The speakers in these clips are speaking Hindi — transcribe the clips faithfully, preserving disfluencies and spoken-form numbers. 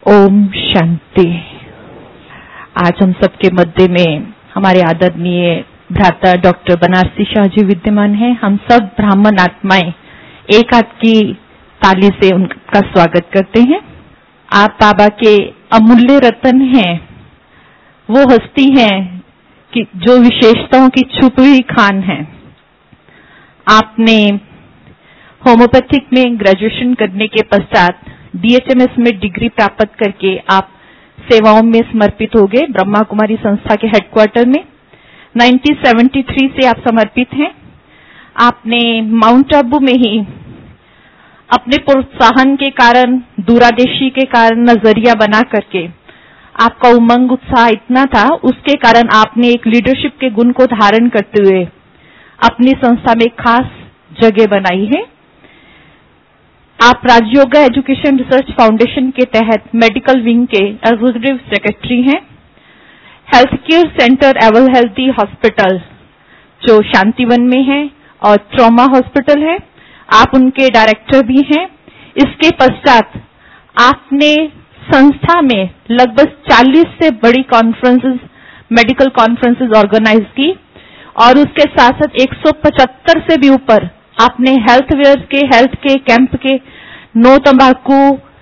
ओम शांति। आज हम सबके मध्य में हमारे आदरणीय भ्राता डॉक्टर बनारसी शाह जी विद्यमान हैं। हम सब ब्राह्मण आत्माएं एक हाथ की ताली से उनका स्वागत करते हैं। आप बाबा के अमूल्य रत्न हैं, वो हस्ती हैं कि जो विशेषताओं की छुपी हुई खान है। आपने होम्योपैथिक में ग्रेजुएशन करने के पश्चात डीएचएमएस में डिग्री प्राप्त करके आप सेवाओं में समर्पित हो गए। ब्रह्मा कुमारी संस्था के हेडक्वार्टर में उन्नीस सौ तिहत्तर से आप समर्पित हैं। आपने माउंट आबू में ही अपने प्रोत्साहन के कारण, दूरदर्शी के कारण नजरिया बना करके आपका उमंग उत्साह इतना था, उसके कारण आपने एक लीडरशिप के गुण को धारण करते हुए अपनी संस्था में खास जगह बनाई है। आप राजयोगा एजुकेशन रिसर्च फाउंडेशन के तहत मेडिकल विंग के एग्जीक्यूटिव सेक्रेटरी हैं। हेल्थ केयर सेंटर एवल हेल्थी हॉस्पिटल जो शांतिवन में है और ट्रॉमा हॉस्पिटल है, आप उनके डायरेक्टर भी हैं। इसके पश्चात आपने संस्था में लगभग चालीस से बड़ी कॉन्फ्रेंसेस, मेडिकल कॉन्फ्रेंसेस ऑर्गेनाइज की और उसके साथ साथ एक सौ पचहत्तर से भी ऊपर आपने हेल्थ वेयर के, हेल्थ के कैंप के, नो तंबाकू,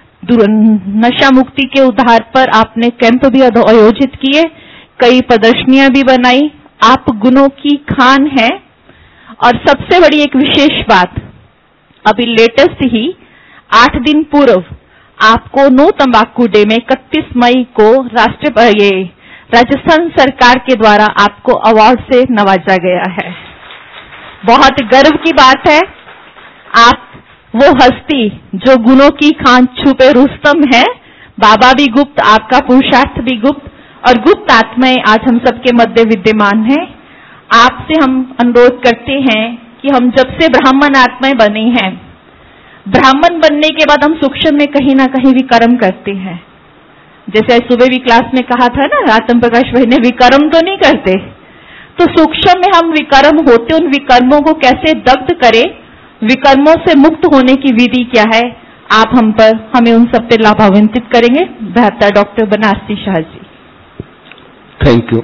नशा मुक्ति के उद्धार पर आपने कैंप भी आयोजित किए, कई प्रदर्शनियां भी बनाई। आप गुणों की खान है। और सबसे बड़ी एक विशेष बात, अभी लेटेस्ट ही आठ दिन पूर्व आपको नो तंबाकू डे में इकतीस मई को राष्ट्र ये राजस्थान सरकार के द्वारा आपको अवार्ड से नवाजा गया है। बहुत गर्व की बात है। आप वो हस्ती जो गुणों की खान छुपे रुस्तम है। बाबा भी गुप्त, आपका पुरुषार्थ भी गुप्त और गुप्त आत्माएं आज हम सबके मध्य विद्यमान है। आपसे हम अनुरोध करते हैं कि हम जब से ब्राह्मण आत्माएं बने हैं, ब्राह्मण बनने के बाद हम सूक्ष्म में कहीं ना कहीं विकर्म करते हैं। जैसे सुबह भी क्लास में कहा था ना, रातम प्रकाश भाई ने, विकर्म तो नहीं करते। तो सूक्ष्म में हम विकर्म होते, उन विकर्मों को कैसे दग्ध करें, विकर्मों से मुक्त होने की विधि क्या है, आप हम पर, हमें उन सब पे लाभान्वित करेंगे। बेहतर doctor Banarasi Shah ji. Thank you.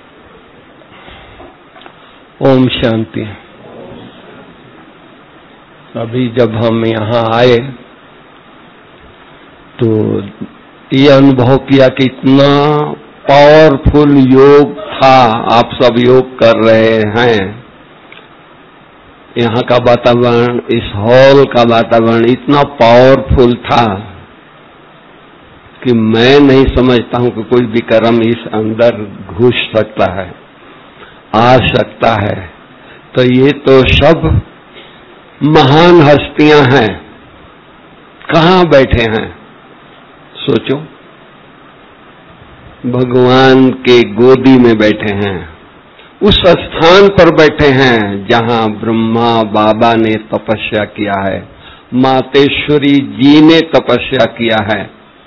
ओम शांति। अभी जब हम यहाँ आए तो ये अनुभव किया कि इतना पावरफुल योग था। आप सब योग कर रहे हैं। यहाँ का वातावरण, इस हॉल का वातावरण इतना पावरफुल था कि मैं नहीं समझता हूं कि कोई विक्रम इस अंदर घुस सकता है, आ सकता है। तो ये तो सब महान हस्तियां हैं। कहाँ बैठे हैं सोचो, भगवान के गोदी में बैठे हैं, उस स्थान पर बैठे हैं जहां ब्रह्मा बाबा ने तपस्या किया है, मातेश्वरी जी ने तपस्या किया है।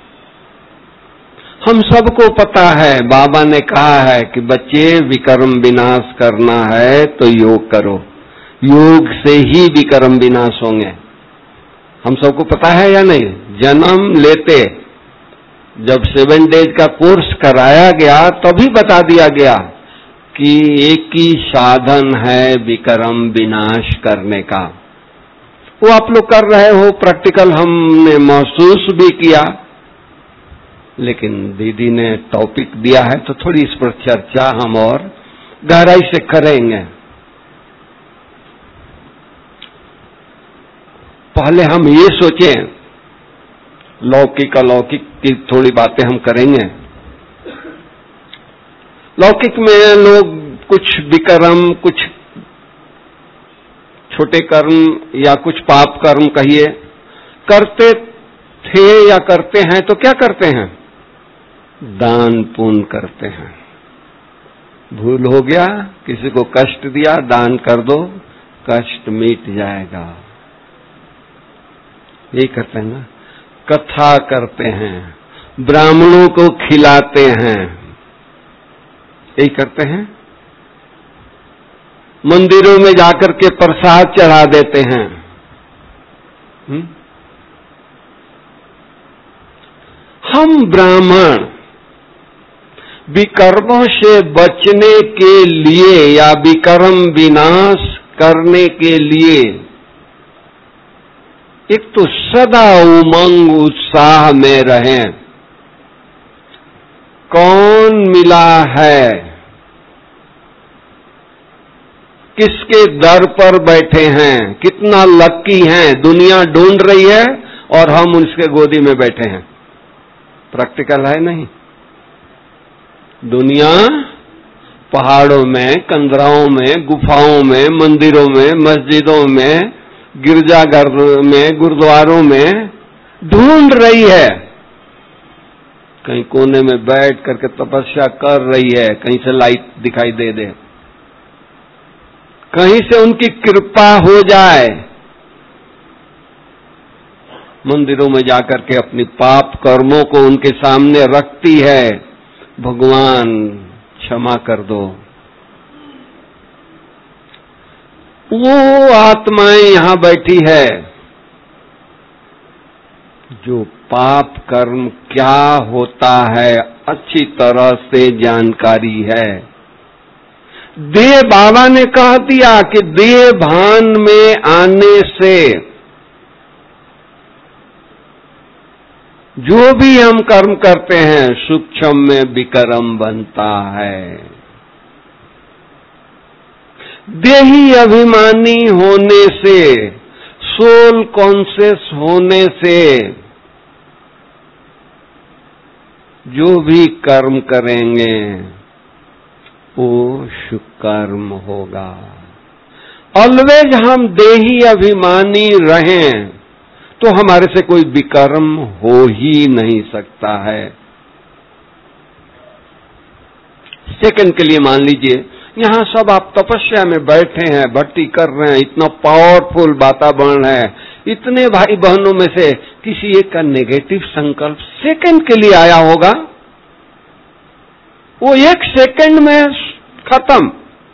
हम सबको पता है, बाबा ने कहा है कि बच्चे विकर्म विनाश करना है तो योग करो, योग से ही विकर्म विनाश होंगे। हम सबको पता है या नहीं? जन्म लेते जब सेवन डेज का कोर्स कराया गया तभी बता दिया गया कि एक ही साधन है विकर्म विनाश करने का। वो आप लोग कर रहे हो, प्रैक्टिकल हमने महसूस भी किया। लेकिन दीदी ने टॉपिक दिया है तो थोड़ी इस पर चर्चा हम और गहराई से करेंगे। पहले हम ये सोचें, लौकिक अलौकिक की थोड़ी बातें हम करेंगे। लौकिक में लोग कुछ विकर्म, कुछ छोटे कर्म या कुछ पाप कर्म कहिए करते थे या करते हैं, तो क्या करते हैं? दान पुण्य करते हैं। भूल हो गया, किसी को कष्ट दिया, दान कर दो, कष्ट मिट जाएगा। यही करते हैं ना। कथा करते हैं, ब्राह्मणों को खिलाते हैं, यही करते हैं। मंदिरों में जाकर के प्रसाद चढ़ा देते हैं। हुँ? हम ब्राह्मण विकर्मों से बचने के लिए या विकर्म विनाश करने के लिए एक तो सदा उमंग उत्साह में रहें। कौन मिला है, किसके दर पर बैठे हैं, कितना लक्की हैं, दुनिया ढूंढ रही है और हम उसके गोदी में बैठे हैं। प्रैक्टिकल है नहीं? दुनिया पहाड़ों में, कंदराओं में, गुफाओं में, मंदिरों में, मस्जिदों में, गिरजाघर में, गुरुद्वारों में ढूंढ रही है। कहीं कोने में बैठ करके तपस्या कर रही है, कहीं से लाइट दिखाई दे दे, कहीं से उनकी कृपा हो जाए। मंदिरों में जाकर के अपनी पाप कर्मों को उनके सामने रखती है, भगवान क्षमा कर दो। वो आत्माएं यहां बैठी है जो पाप कर्म क्या होता है अच्छी तरह से जानकारी है। देह बाबा ने कह दिया कि देह भान में आने से जो भी हम कर्म करते हैं सूक्ष्म में विकर्म बनता है। देही अभिमानी होने से, सोल कॉन्शियस होने से जो भी कर्म करेंगे वो सुकर्म होगा। ऑलवेज हम देही अभिमानी रहें तो हमारे से कोई विकर्म हो ही नहीं सकता है। सेकंड के लिए मान लीजिए यहां सब आप तपस्या में बैठे हैं, भक्ति कर रहे हैं, इतना पावरफुल वातावरण है, इतने भाई बहनों में से किसी एक का नेगेटिव संकल्प सेकंड के लिए आया होगा, वो एक सेकंड में खत्म।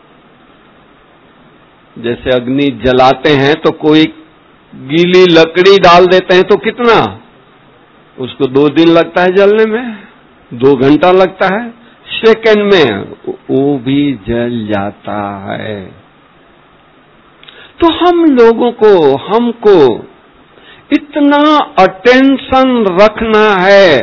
जैसे अग्नि जलाते हैं तो कोई गीली लकड़ी डाल देते हैं तो कितना, उसको दो दिन लगता है जलने में, दो घंटा लगता है, सेकंड में वो भी जल जाता है। तो हम लोगों को, हमको इतना अटेंशन रखना है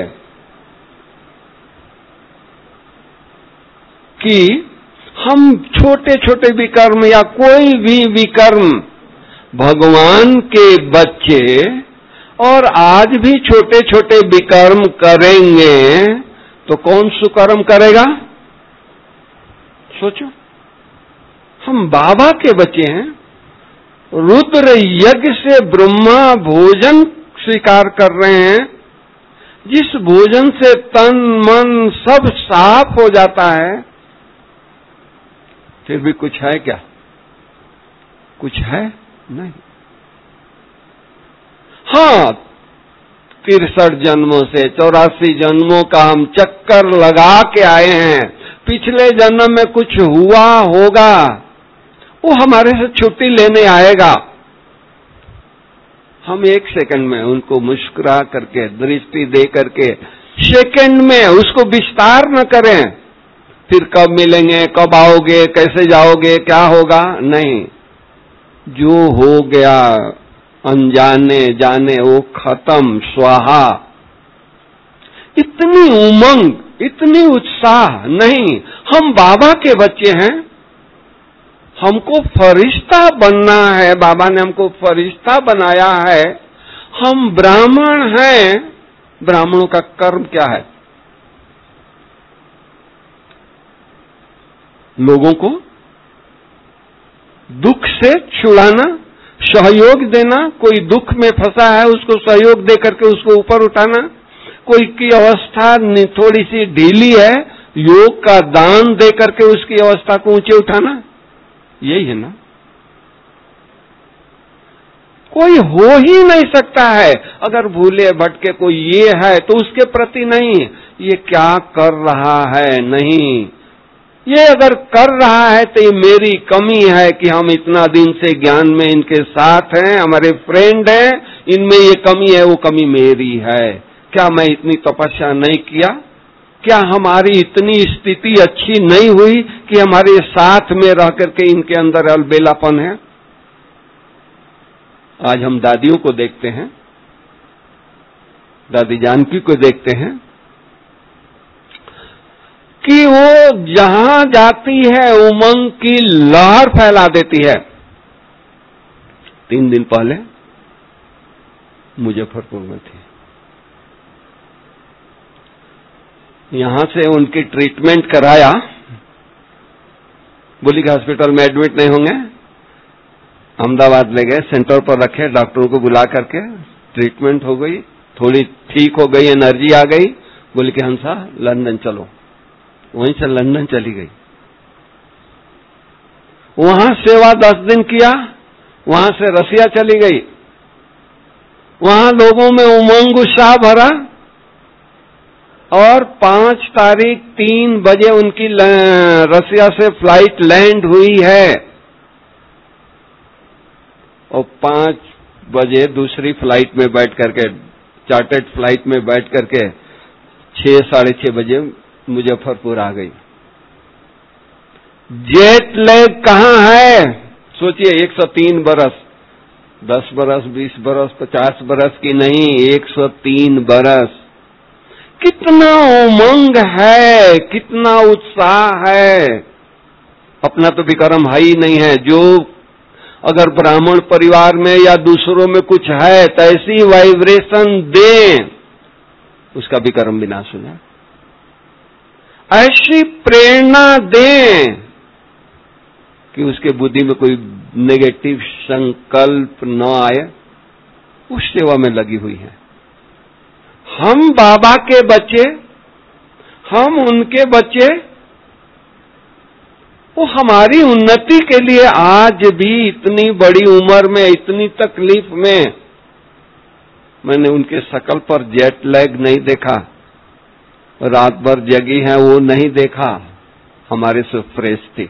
कि हम छोटे छोटे विकर्म या कोई भी विकर्म, भगवान के बच्चे और आज भी छोटे छोटे विकर्म करेंगे तो कौन सुकर्म करेगा? सोचो, हम बाबा के बच्चे हैं, रुद्र यज्ञ से ब्रह्मा भोजन स्वीकार कर रहे हैं, जिस भोजन से तन मन सब साफ हो जाता है, फिर भी कुछ है क्या? कुछ है नहीं। हाँ, तिरसठ जन्मों से चौरासी जन्मों का हम चक्कर लगा के आए हैं, पिछले जन्म में कुछ हुआ होगा, वो हमारे से छुट्टी लेने आएगा। हम एक सेकंड में उनको मुस्कुरा करके, दृष्टि दे करके सेकंड में उसको विस्तार न करें, फिर कब मिलेंगे, कब आओगे, कैसे जाओगे, क्या होगा, नहीं। जो हो गया अनजाने जाने वो खत्म, स्वाहा। इतनी उमंग, इतनी उत्साह नहीं। हम बाबा के बच्चे हैं, हमको फरिश्ता बनना है, बाबा ने हमको फरिश्ता बनाया है। हम ब्राह्मण हैं, ब्राह्मणों का कर्म क्या है? लोगों को दुख से छुड़ाना, सहयोग देना, कोई दुख में फंसा है उसको सहयोग दे करके उसको ऊपर उठाना, कोई की अवस्था थोड़ी सी ढीली है, योग का दान दे करके उसकी अवस्था को ऊंचे उठाना, यही है ना। कोई हो ही नहीं सकता है अगर भूले भटके कोई ये है तो उसके प्रति नहीं, ये क्या कर रहा है, नहीं, ये अगर कर रहा है तो ये मेरी कमी है कि हम इतना दिन से ज्ञान में इनके साथ हैं, हमारे फ्रेंड हैं, इनमें ये कमी है, वो कमी मेरी है, क्या मैं इतनी तपस्या नहीं किया? क्या हमारी इतनी स्थिति अच्छी नहीं हुई कि हमारे साथ में रह करके इनके अंदर अलबेलापन है? आज हम दादियों को देखते हैं, दादी जानकी को देखते हैं कि वो जहां जाती है उमंग की लहर फैला देती है। तीन दिन पहले मुजफ्फरपुर में थी, यहां से उनकी ट्रीटमेंट कराया, बोली कि हॉस्पिटल में एडमिट नहीं होंगे, अहमदाबाद ले गए, सेंटर पर रखे, डॉक्टरों को बुला करके ट्रीटमेंट हो गई, थोड़ी ठीक हो गई, एनर्जी आ गई, बोली कि हंसा लंदन चलो। वहीं से लंदन चली गई, वहां सेवा दस दिन किया, वहां से रसिया चली गई, वहां लोगों में उमंग उत्साह भरा, और पांच तारीख तीन बजे उनकी रसिया से फ्लाइट लैंड हुई है, और पांच बजे दूसरी फ्लाइट में बैठ करके, चार्टर्ड फ्लाइट में बैठ करके छह साढ़े छह बजे मुजफ्फरपुर आ गई। जेट लैग कहां है? सोचिए, एक सौ तीन बरस, दस बरस, बीस बरस, पचास बरस की नहीं, एक सौ तीन बरस। कितना उमंग है, कितना उत्साह है। अपना तो विक्रम है ही नहीं है। जो अगर ब्राह्मण परिवार में या दूसरों में कुछ है तो ऐसी वाइब्रेशन दें, उसका विक्रम विनाश हो जाए। ऐसी प्रेरणा दें कि उसके बुद्धि में कोई नेगेटिव संकल्प न आए, उस सेवा में लगी हुई है। हम बाबा के बच्चे, हम उनके बच्चे, वो हमारी उन्नति के लिए आज भी इतनी बड़ी उम्र में, इतनी तकलीफ में, मैंने उनके शकल पर जेट लैग नहीं देखा, रात भर जगी है वो नहीं देखा। हमारे से फ्रेश थी,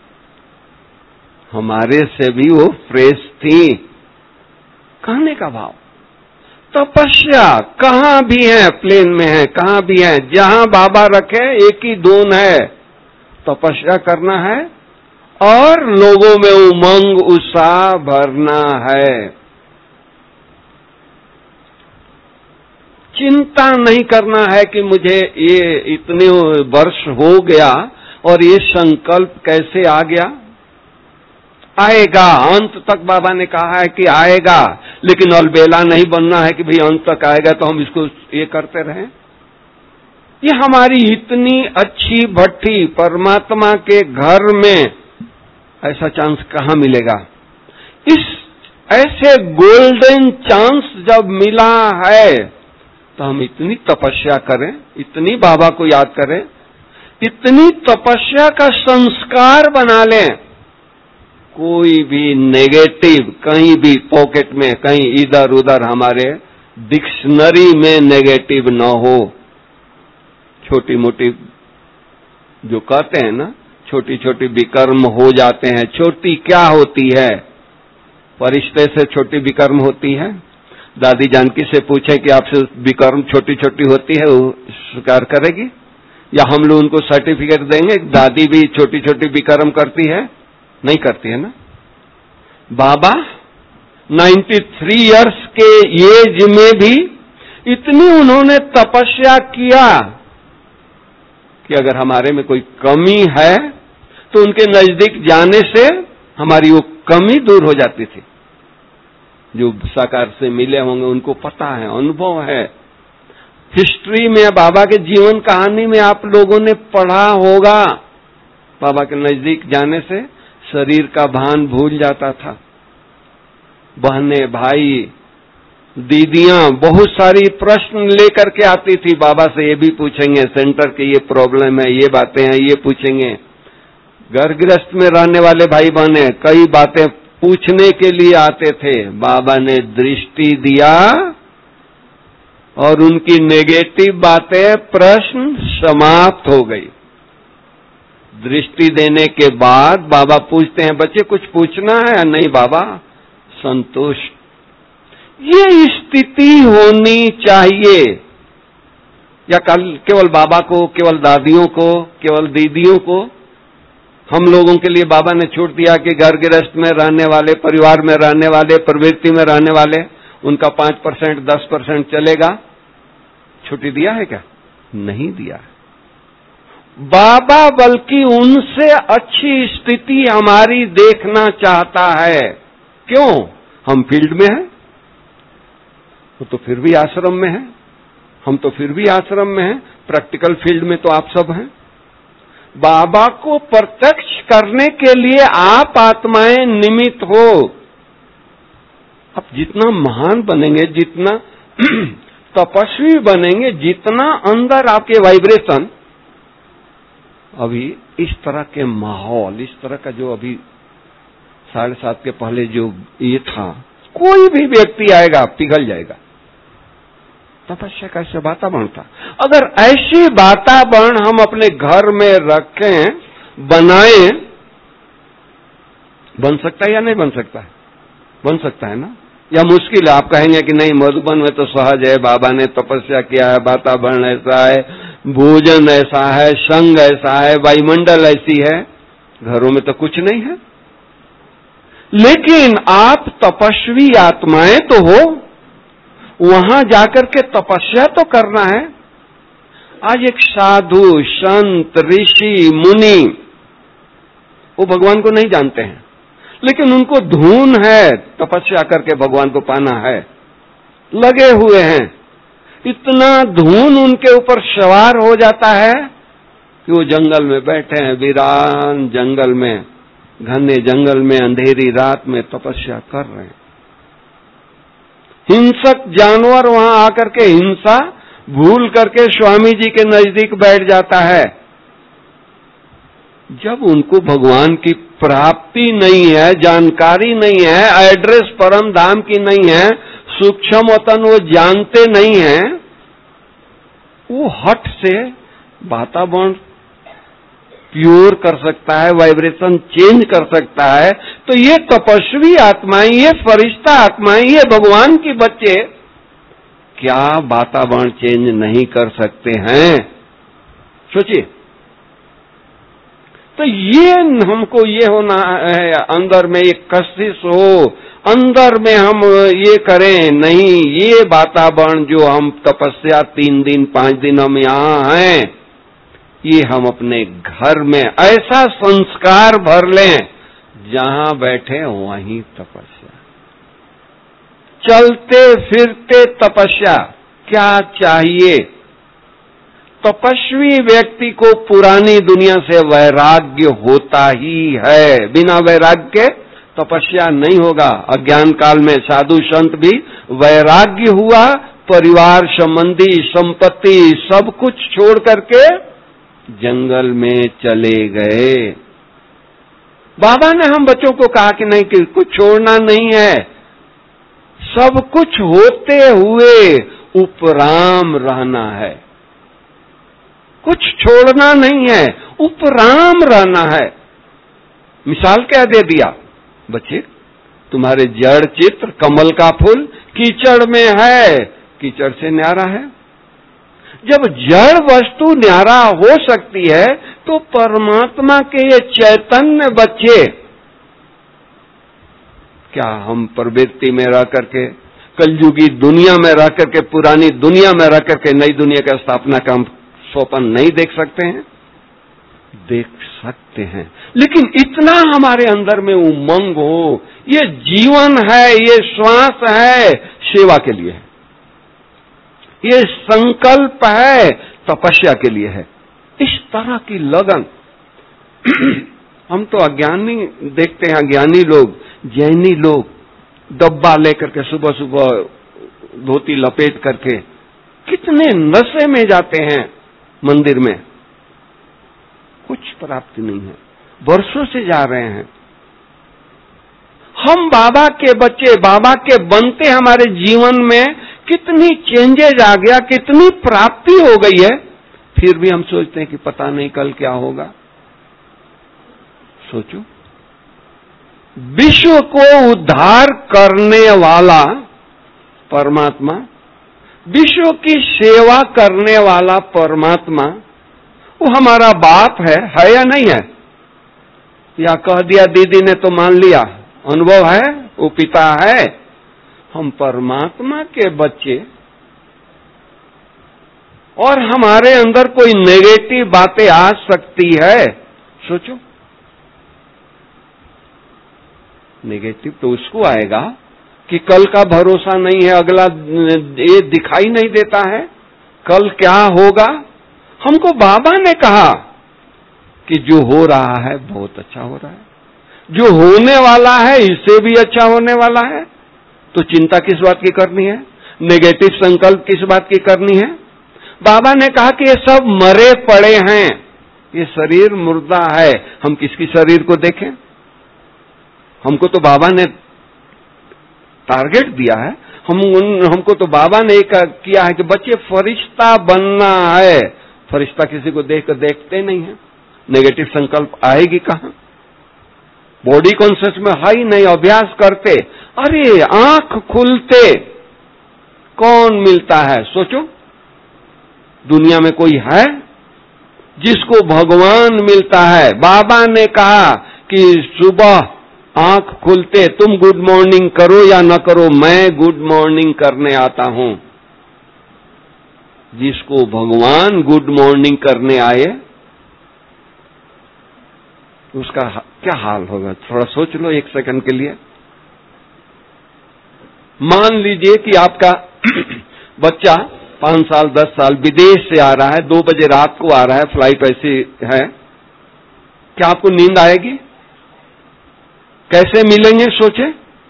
हमारे से भी वो फ्रेश थी। कहने का भाव, तपस्या कहां भी है, प्लेन में है, कहां भी है, जहां बाबा रखे एक ही धुन है, तपस्या करना है और लोगों में उमंग उत्साह भरना है। चिंता नहीं करना है कि मुझे ये इतने वर्ष हो गया और ये संकल्प कैसे आ गया। आएगा, अंत तक बाबा ने कहा है कि आएगा, लेकिन अलबेला नहीं बनना है कि भाई अंत तक आएगा तो हम इसको ये करते रहें। ये हमारी इतनी अच्छी भट्ठी परमात्मा के घर में ऐसा चांस कहाँ मिलेगा। इस ऐसे गोल्डन चांस जब मिला है तो हम इतनी तपस्या करें, इतनी बाबा को याद करें, इतनी तपस्या का संस्कार बना लें। कोई भी नेगेटिव कहीं भी पॉकेट में, कहीं इधर उधर हमारे डिक्शनरी में नेगेटिव न हो। छोटी मोटी जो कहते हैं ना, छोटी छोटी विकर्म हो जाते हैं। छोटी क्या होती है? फरिश्ते से छोटी विकर्म होती है। दादी जानकी से पूछे कि आपसे विकर्म छोटी छोटी होती है, वो स्वीकार करेगी? या हम लोग उनको सर्टिफिकेट देंगे दादी भी छोटी छोटी विकर्म करती है? नहीं करती है ना। बाबा तिरानवे इयर्स के एज में भी इतनी उन्होंने तपस्या किया कि अगर हमारे में कोई कमी है तो उनके नजदीक जाने से हमारी वो कमी दूर हो जाती थी। जो साकार से मिले होंगे उनको पता है, अनुभव है। हिस्ट्री में, बाबा के जीवन कहानी में आप लोगों ने पढ़ा होगा, बाबा के नजदीक जाने से शरीर का भान भूल जाता था। बहनें, भाई, दीदियां बहुत सारी प्रश्न लेकर के आती थी बाबा से। ये भी पूछेंगे, सेंटर के ये प्रॉब्लम है, ये बातें हैं, ये पूछेंगे। घर गृहस्थ में रहने वाले भाई बहने कई बातें पूछने के लिए आते थे। बाबा ने दृष्टि दिया और उनकी नेगेटिव बातें, प्रश्न समाप्त हो गई। दृष्टि देने के बाद बाबा पूछते हैं, बच्चे कुछ पूछना है? नहीं बाबा, संतुष्ट। ये स्थिति होनी चाहिए। या कल केवल बाबा को, केवल दादियों को, केवल दीदियों को? हम लोगों के लिए बाबा ने छूट दिया कि घर गृहस्थ में रहने वाले, परिवार में रहने वाले, प्रवृत्ति में रहने वाले, उनका पांच परसेंट दस परसेंट चलेगा। छुट्टी दिया है क्या? नहीं दिया। बाबा बल्कि उनसे अच्छी स्थिति हमारी देखना चाहता है। क्यों? हम फील्ड में हैं, वो तो फिर भी आश्रम में है, हम तो फिर भी आश्रम में हैं, प्रैक्टिकल फील्ड में तो आप सब हैं। बाबा को प्रत्यक्ष करने के लिए आप आत्माएं निमित्त हो। आप जितना महान बनेंगे, जितना तपस्वी बनेंगे, जितना अंदर आपके वाइब्रेशन, अभी इस तरह के माहौल, इस तरह का जो अभी साढ़े सात के पहले जो ये था, कोई भी व्यक्ति आएगा पिघल जाएगा। तपस्या का ऐसा वातावरण था। अगर ऐसी वातावरण हम अपने घर में रखें, बनाएं, बन सकता है या नहीं बन सकता है? बन सकता है ना? या मुश्किल है? आप कहेंगे कि नहीं, मधुबन में तो सहज है, बाबा ने तपस्या किया है, वातावरण ऐसा है, भोजन ऐसा है, संग ऐसा है, वायुमंडल ऐसी है, घरों में तो कुछ नहीं है। लेकिन आप तपस्वी आत्माएं तो हो, वहां जाकर के तपस्या तो करना है। आज एक साधु, संत, ऋषि, मुनि, वो भगवान को नहीं जानते हैं, लेकिन उनको धून है तपस्या करके भगवान को पाना है, लगे हुए हैं। इतना धून उनके ऊपर सवार हो जाता है कि वो जंगल में बैठे हैं, वीरान जंगल में, घने जंगल में, अंधेरी रात में तपस्या कर रहे हैं। हिंसक जानवर वहां आकर के हिंसा भूल करके स्वामी जी के नजदीक बैठ जाता है। जब उनको भगवान की प्राप्ति नहीं है, जानकारी नहीं है, एड्रेस परम धाम की नहीं है, सूक्ष्म वतन वो जानते नहीं है, वो हट से वातावरण प्योर कर सकता है, वाइब्रेशन चेंज कर सकता है। तो ये तपस्वी आत्माएं, ये फरिश्ता आत्माएं, ये भगवान के बच्चे क्या वातावरण चेंज नहीं कर सकते हैं? सोचिए। तो ये हमको ये होना है, अंदर में एक कशिश हो, अंदर में हम ये करें, नहीं, ये वातावरण जो हम तपस्या तीन दिन पांच दिन हम यहाँ हैं, ये हम अपने घर में ऐसा संस्कार भर लें, जहां बैठे वहीं तपस्या, चलते फिरते तपस्या। क्या चाहिए? तपस्वी व्यक्ति को पुरानी दुनिया से वैराग्य होता ही है। बिना वैराग्य के तपस्या नहीं होगा। अज्ञान काल में साधु संत भी वैराग्य हुआ, परिवार संबंधी संपत्ति सब कुछ छोड़ करके जंगल में चले गए। बाबा ने हम बच्चों को कहा कि नहीं, कि कुछ छोड़ना नहीं है, सब कुछ होते हुए उपराम रहना है, कुछ छोड़ना नहीं है, उपराम रहना है। मिसाल क्या दे दिया? बच्चे, तुम्हारे जड़ चित्र कमल का फूल कीचड़ में है, कीचड़ से न्यारा है। जब जड़ वस्तु न्यारा हो सकती है, तो परमात्मा के ये चैतन्य बच्चे, क्या हम प्रवृत्ति में रह करके, कलयुगी दुनिया में रह करके, पुरानी दुनिया में रह करके नई दुनिया का स्थापना का हम स्वप्न नहीं देख सकते हैं? देख सकते हैं, लेकिन इतना हमारे अंदर में उमंग हो, ये जीवन है, ये श्वास है, सेवा के लिए है, ये संकल्प है, तपस्या के लिए है। इस तरह की लगन हम तो अज्ञानी देखते हैं, अज्ञानी लोग, जैनी लोग डब्बा लेकर के सुबह सुबह धोती लपेट करके कितने नशे में जाते हैं मंदिर में, कुछ प्राप्ति नहीं है, वर्षों से जा रहे हैं। हम बाबा के बच्चे, बाबा के बनते हमारे जीवन में कितनी चेंजेज आ गया, कितनी प्राप्ति हो गई है, फिर भी हम सोचते हैं कि पता नहीं कल क्या होगा। सोचो, विश्व को उद्धार करने वाला परमात्मा विश्व की सेवा करने वाला परमात्मा वो हमारा बाप है, है या नहीं है? या कह दिया दीदी ने तो मान लिया, अनुभव है, वो पिता है। हम परमात्मा के बच्चे और हमारे अंदर कोई नेगेटिव बातें आ सकती है। सोचो, नेगेटिव तो उसको आएगा कि कल का भरोसा नहीं है, अगला ये दिखाई नहीं देता है, कल क्या होगा। हमको बाबा ने कहा कि जो हो रहा है बहुत अच्छा हो रहा है, जो होने वाला है इससे भी अच्छा होने वाला है, तो चिंता किस बात की करनी है, नेगेटिव संकल्प किस बात की करनी है। बाबा ने कहा कि ये सब मरे पड़े हैं, ये शरीर मुर्दा है। हम किसकी शरीर को देखें? हमको तो बाबा ने टारगेट दिया है, हम उन हमको तो बाबा ने एक किया है कि बच्चे फरिश्ता बनना है। फरिश्ता किसी को देख कर देखते नहीं है, नेगेटिव संकल्प आएगी कहां? बॉडी कॉन्शियस में है ही नहीं, अभ्यास करते। अरे आंख खुलते कौन मिलता है? सोचो, दुनिया में कोई है जिसको भगवान मिलता है? बाबा ने कहा कि सुबह आंख खुलते तुम गुड मॉर्निंग करो या न करो, मैं गुड मॉर्निंग करने आता हूं। जिसको भगवान गुड मॉर्निंग करने आए उसका क्या हाल होगा? थोड़ा सोच लो एक सेकंड के लिए। मान लीजिए कि आपका बच्चा पांच साल दस साल विदेश से आ रहा है, दो बजे रात को आ रहा है, फ्लाइट ऐसी है, क्या आपको नींद आएगी? कैसे मिलेंगे? सोचे,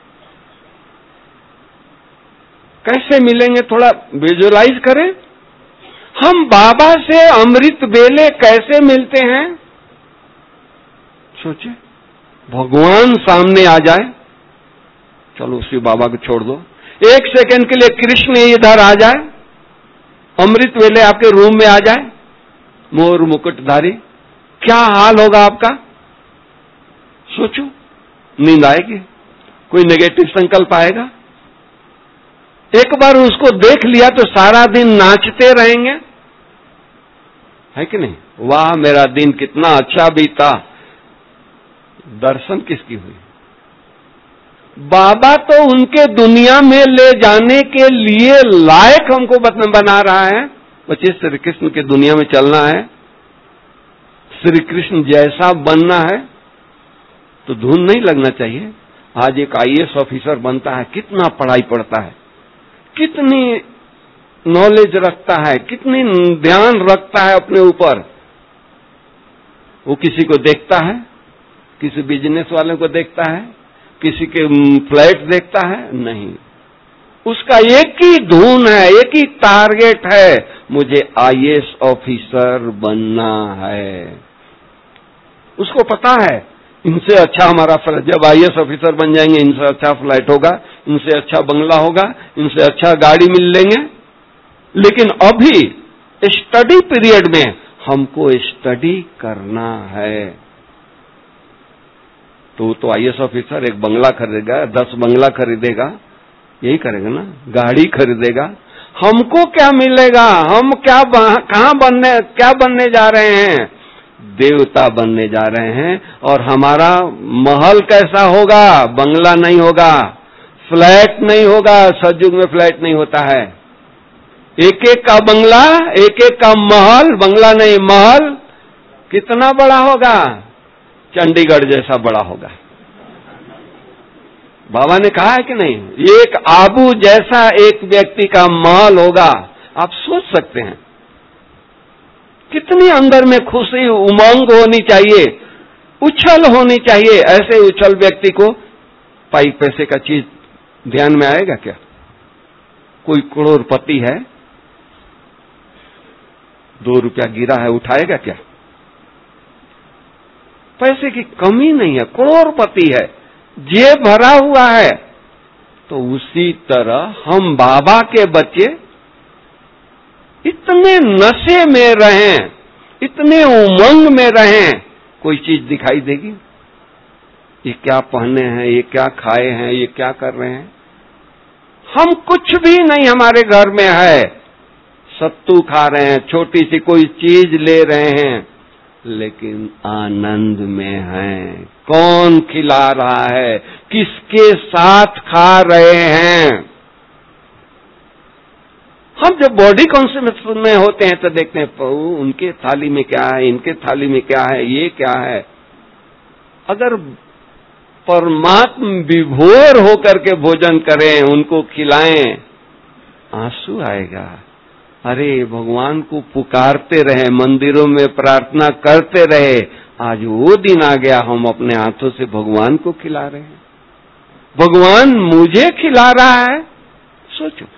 कैसे मिलेंगे? थोड़ा विजुअलाइज करें। हम बाबा से अमृत बेले कैसे मिलते हैं? सोचे, भगवान सामने आ जाए, चलो उसी बाबा को छोड़ दो, एक सेकंड के लिए कृष्ण इधर आ जाए, अमृत वेले आपके रूम में आ जाए, मोर मुकुटधारी, क्या हाल होगा आपका? सोचो, नींद आएगी? कोई नेगेटिव संकल्प आएगा? एक बार उसको देख लिया तो सारा दिन नाचते रहेंगे, है कि नहीं? वाह मेरा दिन कितना अच्छा बीता। दर्शन किसकी हुई? बाबा तो उनके दुनिया में ले जाने के लिए लायक हमको बना रहा है। बच्चे, श्री कृष्ण के दुनिया में चलना है, श्री कृष्ण जैसा बनना है तो धुन नहीं लगना चाहिए। आज एक आई ए एस ऑफिसर बनता है, कितना पढ़ाई पढ़ता है, कितनी नॉलेज रखता है, कितनी ध्यान रखता है अपने ऊपर। वो किसी को देखता है, किसी बिजनेस वाले को देखता है, किसी के फ्लैट देखता है? नहीं, उसका एक ही धुन है, एक ही टारगेट है, मुझे आई ए एस ऑफिसर बनना है। उसको पता है इनसे अच्छा हमारा फ्लैट, जब आई ए एस ऑफिसर बन जाएंगे इनसे अच्छा फ्लैट होगा, इनसे अच्छा बंगला होगा, इनसे अच्छा गाड़ी मिल लेंगे। लेकिन अभी स्टडी पीरियड में हमको स्टडी करना है। तो तो आई ए एस ऑफिसर एक बंगला खरीदेगा, दस बंगला खरीदेगा, यही करेगा ना, गाड़ी खरीदेगा। हमको क्या मिलेगा? हम क्या कहां बनने क्या बनने जा रहे हैं? देवता बनने जा रहे हैं। और हमारा महल कैसा होगा? बंगला नहीं होगा, फ्लैट नहीं होगा। सतयुग में फ्लैट नहीं होता है, एक एक का बंगला, एक एक का महल। बंगला नहीं, महल कितना बड़ा होगा? चंडीगढ़ जैसा बड़ा होगा। बाबा ने कहा है कि नहीं, एक आबू जैसा एक व्यक्ति का महल होगा। आप सोच सकते हैं कितनी अंदर में खुशी, उमंग होनी चाहिए, उछल होनी चाहिए। ऐसे उछल व्यक्ति को पाई पैसे का चीज ध्यान में आएगा क्या? कोई करोड़पति है, दो रुपया गिरा है, उठाएगा क्या? पैसे की कमी नहीं है, करोड़पति है, जेब भरा हुआ है। तो उसी तरह हम बाबा के बच्चे इतने नशे में रहें, इतने उमंग में रहें, कोई चीज दिखाई देगी? ये क्या पहने हैं, ये क्या खाए हैं, ये क्या कर रहे हैं? हम कुछ भी नहीं हमारे घर में है, सत्तू खा रहे हैं, छोटी सी कोई चीज ले रहे हैं, लेकिन आनंद में हैं। कौन खिला रहा है, किसके साथ खा रहे हैं। हम जब बॉडी कॉन्शियस में होते हैं तो देखते हैं उनके थाली में क्या है, इनके थाली में क्या है, ये क्या है। अगर परमात्म विभोर होकर के भोजन करें, उनको खिलाएं, आंसू आएगा। अरे भगवान को पुकारते रहे, मंदिरों में प्रार्थना करते रहे, आज वो दिन आ गया हम अपने हाथों से भगवान को खिला रहे हैं, भगवान मुझे खिला रहा है। सोचो,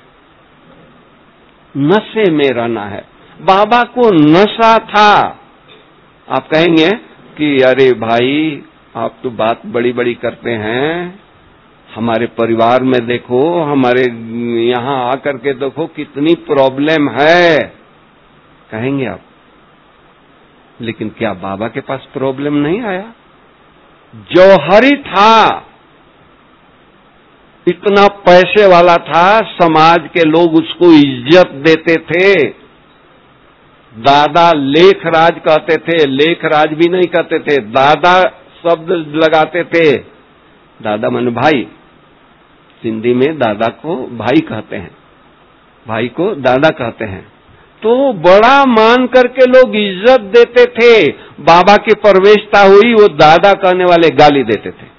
नशे में रहना है। बाबा को नशा था। आप कहेंगे कि अरे भाई आप तो बात बड़ी बड़ी करते हैं, हमारे परिवार में देखो, हमारे यहाँ आकर के देखो कितनी प्रॉब्लम है, कहेंगे आप। लेकिन क्या बाबा के पास प्रॉब्लम नहीं आया? जौहरी था, इतना पैसे वाला था, समाज के लोग उसको इज्जत देते थे। दादा लेखराज कहते थे, लेखराज भी नहीं कहते थे, दादा शब्द लगाते थे। दादा माने भाई, हिंदी में दादा को भाई कहते हैं, भाई को दादा कहते हैं। तो बड़ा मान करके लोग इज्जत देते थे। बाबा की प्रवेशता हुई, वो दादा कहने वाले गाली देते थे।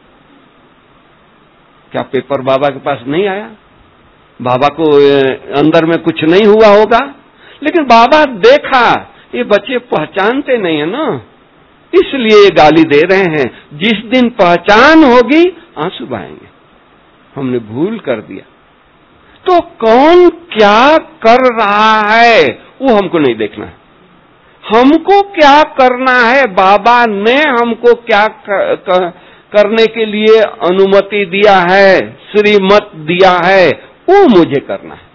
क्या पेपर बाबा के पास नहीं आया? बाबा को अंदर में कुछ नहीं हुआ होगा, लेकिन बाबा देखा ये बच्चे पहचानते नहीं है ना, इसलिए गाली दे रहे हैं। जिस दिन पहचान होगी आंसू बहाएंगे, हमने भूल कर दिया। तो कौन क्या कर रहा है वो हमको नहीं देखना है, हमको क्या करना है। बाबा ने हमको क्या कर, कर, करने के लिए अनुमति दिया है, श्रीमत दिया है, वो मुझे करना है।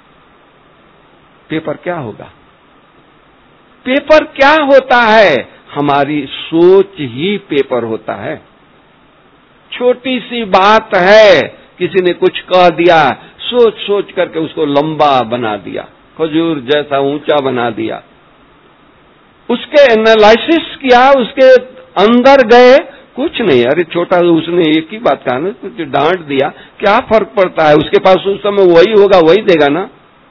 पेपर क्या होगा? पेपर क्या होता है? हमारी सोच ही पेपर होता है। छोटी सी बात है, किसी ने कुछ कह दिया, सोच सोच करके उसको लंबा बना दिया, खजूर जैसा ऊंचा बना दिया। उसके एनालिसिस किया, उसके अंदर गए, कुछ नहीं, अरे छोटा, उसने एक ही बात कहा ना, कुछ डांट दिया, क्या फर्क पड़ता है, उसके पास उस समय वही होगा, वही देगा ना।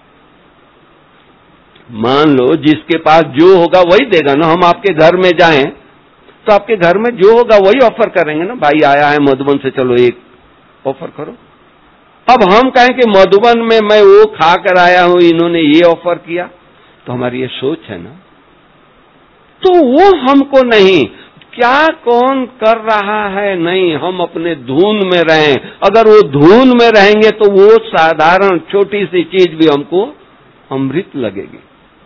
मान लो जिसके पास जो होगा वही देगा ना। हम आपके घर में जाएं तो आपके घर में जो होगा वही ऑफर करेंगे ना। भाई आया है मधुबन से, चलो एक ऑफर करो। अब हम कहें कि मधुबन में मैं वो खा कर आया हूं, इन्होंने ये ऑफर किया, तो हमारी ये सोच है ना। तो वो हमको नहीं, क्या कौन कर रहा है नहीं, हम अपने धुन में रहें। अगर वो धुन में रहेंगे तो वो साधारण छोटी सी चीज भी हमको अमृत लगेगी।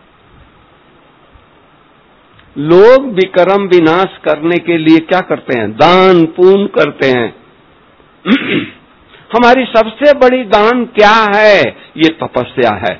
लोग विक्रम विनाश करने के लिए क्या करते हैं? दान पुण्य करते हैं। हमारी सबसे बड़ी दान क्या है? ये तपस्या है।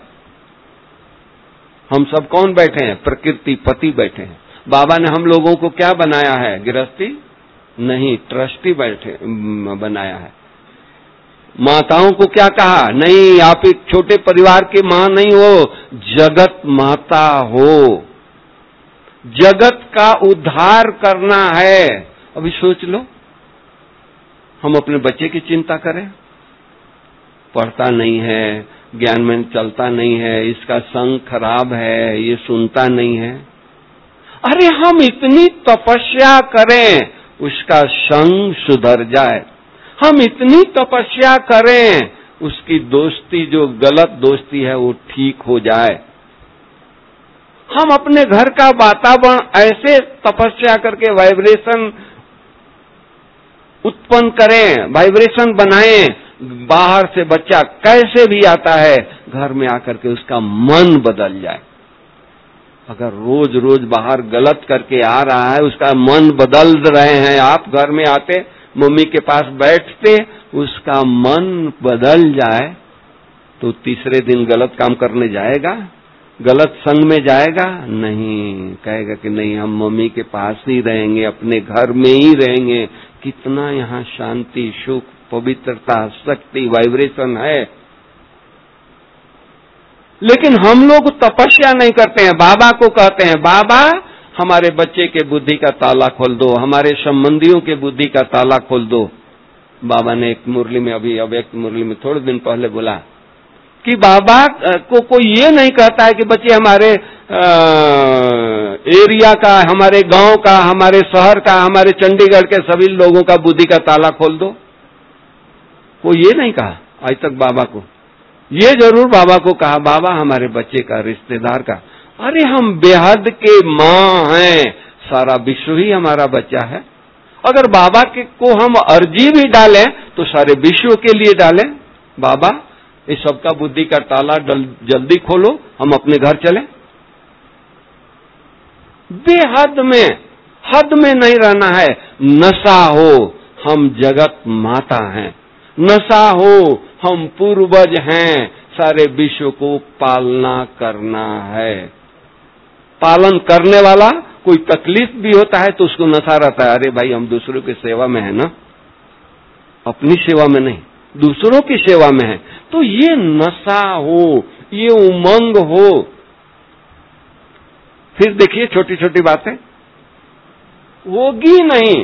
हम सब कौन बैठे हैं? प्रकृति पति बैठे हैं। बाबा ने हम लोगों को क्या बनाया है? गृहस्थी नहीं, ट्रस्टी बैठे बनाया है। माताओं को क्या कहा? नहीं, आप एक छोटे परिवार की मां नहीं हो, जगत माता हो, जगत का उद्धार करना है। अभी सोच लो, हम अपने बच्चे की चिंता करें, पढ़ता नहीं है, ज्ञान में चलता नहीं है, इसका संग खराब है, ये सुनता नहीं है। अरे हम इतनी तपस्या करें उसका संग सुधर जाए, हम इतनी तपस्या करें उसकी दोस्ती जो गलत दोस्ती है वो ठीक हो जाए। हम अपने घर का वातावरण ऐसे तपस्या करके वाइब्रेशन उत्पन्न करें, वाइब्रेशन बनाएं, बाहर से बच्चा कैसे भी आता है घर में आकर के उसका मन बदल जाए। अगर रोज रोज बाहर गलत करके आ रहा है, उसका मन बदल रहे हैं, आप घर में आते मम्मी के पास बैठते, उसका मन बदल जाए तो तीसरे दिन गलत काम करने जाएगा, गलत संग में जाएगा नहीं, कहेगा कि नहीं हम मम्मी के पास ही रहेंगे, अपने घर में ही रहेंगे। कितना यहाँ शांति, सुख, पवित्रता, शक्ति, वाइब्रेशन है। लेकिन हम लोग तपस्या नहीं करते हैं। बाबा को कहते हैं, बाबा हमारे बच्चे के बुद्धि का ताला खोल दो, हमारे संबंधियों के बुद्धि का ताला खोल दो। बाबा ने एक मुरली में, अभी अव्यक्त मुरली में थोड़े दिन पहले बोला कि बाबा को कोई ये नहीं कहता है कि बच्चे हमारे आ, एरिया का, हमारे गांव का, हमारे शहर का, हमारे चंडीगढ़ के सभी लोगों का बुद्धि का ताला खोल दो। कोई ये नहीं कहा आज तक बाबा को। ये जरूर बाबा को कहा, बाबा हमारे बच्चे का, रिश्तेदार का। अरे हम बेहद के माँ हैं, सारा विश्व ही हमारा बच्चा है। अगर बाबा के को हम अर्जी भी डालें तो सारे विश्व के लिए डालें। बाबा इस सबका बुद्धि का ताला जल्दी खोलो, हम अपने घर चलें। बेहद में, हद में नहीं रहना है। नशा हो हम जगत माता हैं, नशा हो हम पूर्वज हैं, सारे विश्व को पालना करना है। पालन करने वाला कोई तकलीफ भी होता है तो उसको नशा रहता है, अरे भाई हम दूसरों की सेवा में है ना, अपनी सेवा में नहीं, दूसरों की सेवा में है। तो ये नशा हो, ये उमंग हो। फिर देखिए छोटी छोटी बातें होगी नहीं।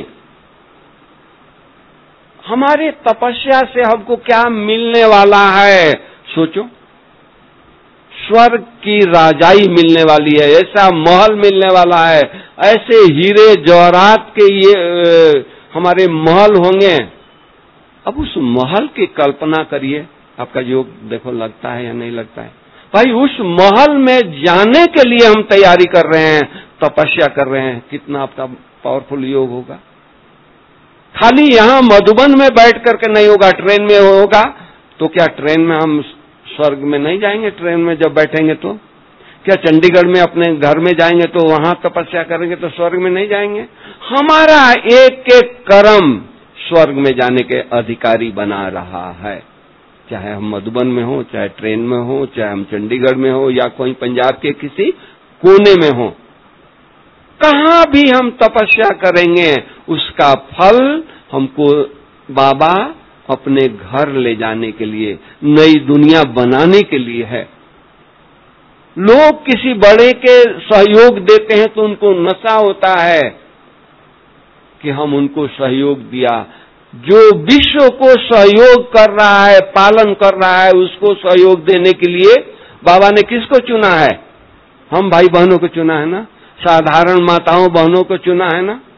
हमारे तपस्या से हमको क्या मिलने वाला है, सोचो। स्वर्ग की राजाई मिलने वाली है, ऐसा महल मिलने वाला है, ऐसे हीरे जवाहरात के ये ए, हमारे महल होंगे। अब उस महल की कल्पना करिए, आपका योग देखो लगता है या नहीं लगता है। भाई उस महल में जाने के लिए हम तैयारी कर रहे हैं, तपस्या कर रहे हैं, कितना आपका पावरफुल योग होगा। खाली यहां मधुबन में बैठ करके नहीं होगा, ट्रेन में होगा। तो क्या ट्रेन में हम स्वर्ग में नहीं जाएंगे? ट्रेन में जब बैठेंगे तो क्या चंडीगढ़ में अपने घर में जाएंगे तो वहां तपस्या करेंगे तो स्वर्ग में नहीं जाएंगे? हमारा एक एक कर्म स्वर्ग में जाने के अधिकारी बना रहा है। चाहे हम मधुबन में हो, चाहे ट्रेन में हो, चाहे हम चंडीगढ़ में हो या कोई पंजाब के किसी कोने में हो, कहां भी हम तपस्या करेंगे उसका फल हमको बाबा अपने घर ले जाने के लिए, नई दुनिया बनाने के लिए है। लोग किसी बड़े के सहयोग देते हैं तो उनको नशा होता है कि हम उनको सहयोग दिया। जो विश्व को सहयोग कर रहा है, पालन कर रहा है, उसको सहयोग देने के लिए बाबा ने किसको चुना है? हम भाई बहनों को चुना है ना, साधारण माताओं बहनों को चुना है ना।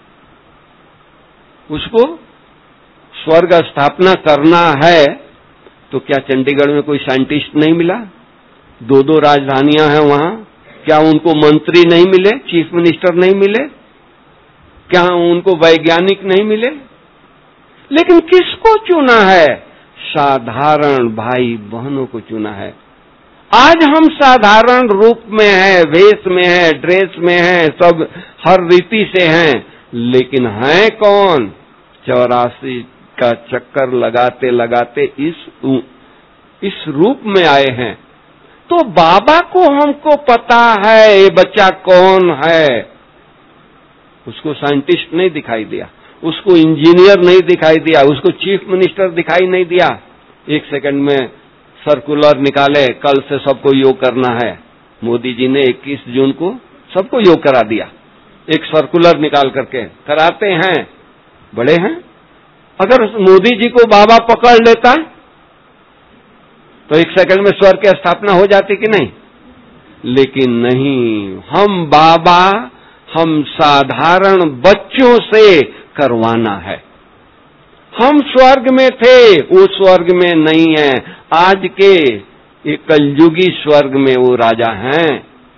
उसको स्वर्ग स्थापना करना है तो क्या चंडीगढ़ में कोई साइंटिस्ट नहीं मिला? दो दो राजधानियां हैं वहां, क्या उनको मंत्री नहीं मिले, चीफ मिनिस्टर नहीं मिले, क्या उनको वैज्ञानिक नहीं मिले? लेकिन किसको चुना है? साधारण भाई बहनों को चुना है। आज हम साधारण रूप में हैं, वेश में हैं, ड्रेस में हैं, सब हर रीति से हैं, लेकिन हैं कौन? चौरासी का चक्कर लगाते लगाते इस इस रूप में आए हैं। तो बाबा को हमको पता है ये बच्चा कौन है। उसको साइंटिस्ट नहीं दिखाई दिया, उसको इंजीनियर नहीं दिखाई दिया, उसको चीफ मिनिस्टर दिखाई नहीं दिया। एक सेकंड में सर्कुलर निकाले, कल से सबको योग करना है। मोदी जी ने इक्कीस जून को सबको योग करा दिया, एक सर्कुलर निकाल करके कराते हैं, बड़े हैं। अगर मोदी जी को बाबा पकड़ लेता तो एक सेकंड में स्वर्ग की स्थापना हो जाती कि नहीं? लेकिन नहीं, हम बाबा हम साधारण बच्चों से करवाना है। हम स्वर्ग में थे, वो स्वर्ग में नहीं है। आज के एक कलयुगी स्वर्ग में वो राजा हैं,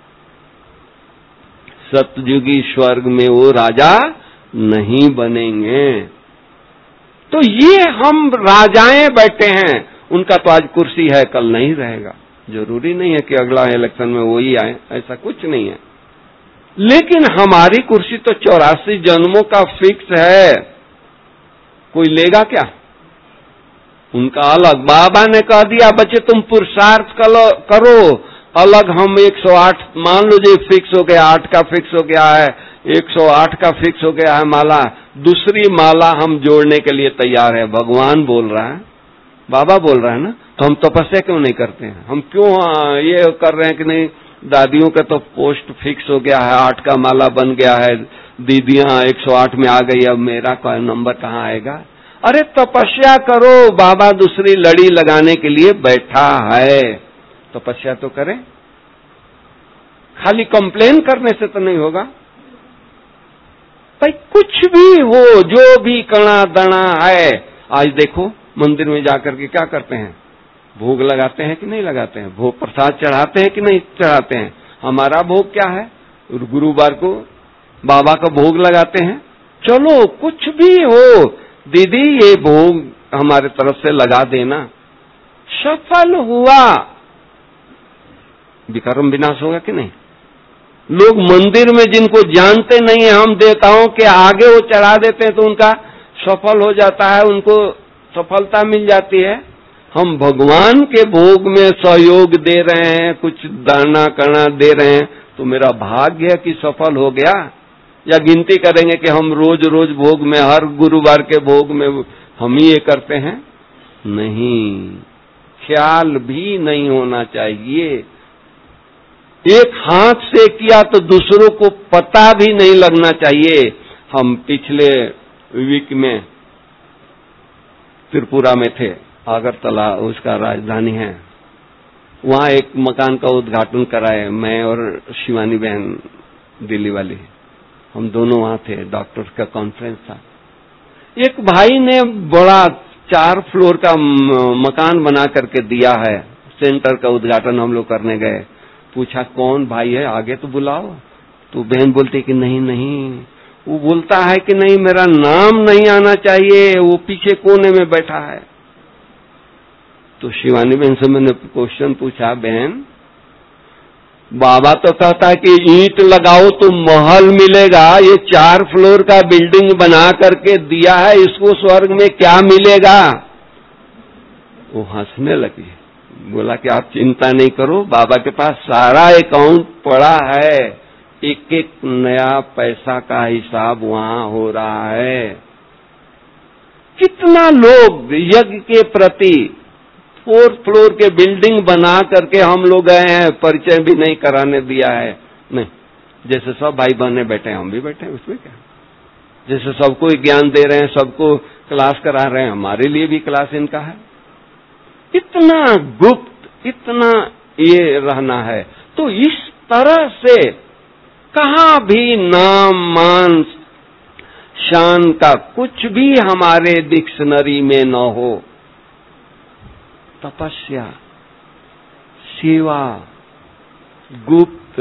सतयुगी स्वर्ग में वो राजा नहीं बनेंगे। तो ये हम राजाएं बैठे हैं, उनका तो आज कुर्सी है, कल नहीं रहेगा। जरूरी नहीं है कि अगला इलेक्शन में वो ही आए, ऐसा कुछ नहीं है। लेकिन हमारी कुर्सी तो चौरासी जन्मों का फिक्स है, कोई लेगा क्या? उनका अलग। बाबा ने कह दिया बच्चे तुम पुरुषार्थ करो अलग। हम एक सौ आठ मान लो जी फिक्स हो गया, आठ का फिक्स हो गया है, एक सौ आठ का फिक्स हो गया है माला, दूसरी माला हम जोड़ने के लिए तैयार है। भगवान बोल रहा है बाबा बोल रहा है ना, तो हम तपस्या क्यों नहीं करते हैं? हम क्यों ये कर रहे हैं कि नहीं दादियों का तो पोस्ट फिक्स हो गया है, आठ का माला बन गया है, दीदियां एक सौ आठ में आ गई, अब मेरा नंबर कहाँ आएगा? अरे तपस्या करो, बाबा दूसरी लड़ी लगाने के लिए बैठा है, तपस्या तो करें। खाली कंप्लेन करने से तो नहीं होगा भाई। कुछ भी हो, जो भी कणा दणा है, आज देखो मंदिर में जाकर के क्या करते हैं? भोग लगाते हैं कि नहीं लगाते हैं? भोग प्रसाद चढ़ाते हैं कि नहीं चढ़ाते हैं? हमारा भोग क्या है? गुरुवार को बाबा का भोग लगाते हैं। चलो कुछ भी हो दीदी, ये भोग हमारे तरफ से लगा देना, सफल हुआ, विकर्म विनाश होगा कि नहीं? लोग मंदिर में जिनको जानते नहीं है, हम देवताओं के आगे वो चढ़ा देते हैं तो उनका सफल हो जाता है, उनको सफलता मिल जाती है। हम भगवान के भोग में सहयोग दे रहे हैं, कुछ दाना करना दे रहे हैं, तो मेरा भाग्य है कि सफल हो गया। या गिनती करेंगे कि हम रोज रोज भोग में, हर गुरुवार के भोग में हम ही ये करते हैं? नहीं, ख्याल भी नहीं होना चाहिए। एक हाथ से किया तो दूसरों को पता भी नहीं लगना चाहिए। हम पिछले वीक में त्रिपुरा में थे, अगरतला उसका राजधानी है, वहां एक मकान का उद्घाटन कराए, मैं और शिवानी बहन दिल्ली वाली, हम दोनों वहां थे, डॉक्टर्स का कॉन्फ्रेंस था। एक भाई ने बड़ा चार फ्लोर का मकान बना करके दिया है, सेंटर का उद्घाटन हम लोग करने गए। पूछा कौन भाई है, आगे तो बुलाओ। तो बहन बोलती कि नहीं नहीं, वो बोलता है कि नहीं मेरा नाम नहीं आना चाहिए, वो पीछे कोने में बैठा है। तो शिवानी बहन से मैंने क्वेश्चन पूछा, बहन बाबा तो कहता है कि ईंट लगाओ तो महल मिलेगा, ये चार फ्लोर का बिल्डिंग बना करके दिया है, इसको स्वर्ग में क्या मिलेगा? वो हंसने लगी, बोला कि आप चिंता नहीं करो, बाबा के पास सारा अकाउंट पड़ा है, एक एक नया पैसा का हिसाब वहां हो रहा है। कितना लोग यज्ञ के प्रति फोर्थ फ्लोर के बिल्डिंग बना करके हम लोग गए हैं, परिचय भी नहीं कराने दिया है। नहीं, जैसे सब भाई बहने बैठे हैं हम भी बैठे हैं, उसमें क्या? जैसे सबको ज्ञान दे रहे हैं, सबको क्लास करा रहे हैं, हमारे लिए भी क्लास इनका है। इतना गुप्त, इतना ये रहना है। तो इस तरह से कहाँ भी नाम मान शान का कुछ भी हमारे डिक्शनरी में न हो। तपस्या, सेवा, गुप्त।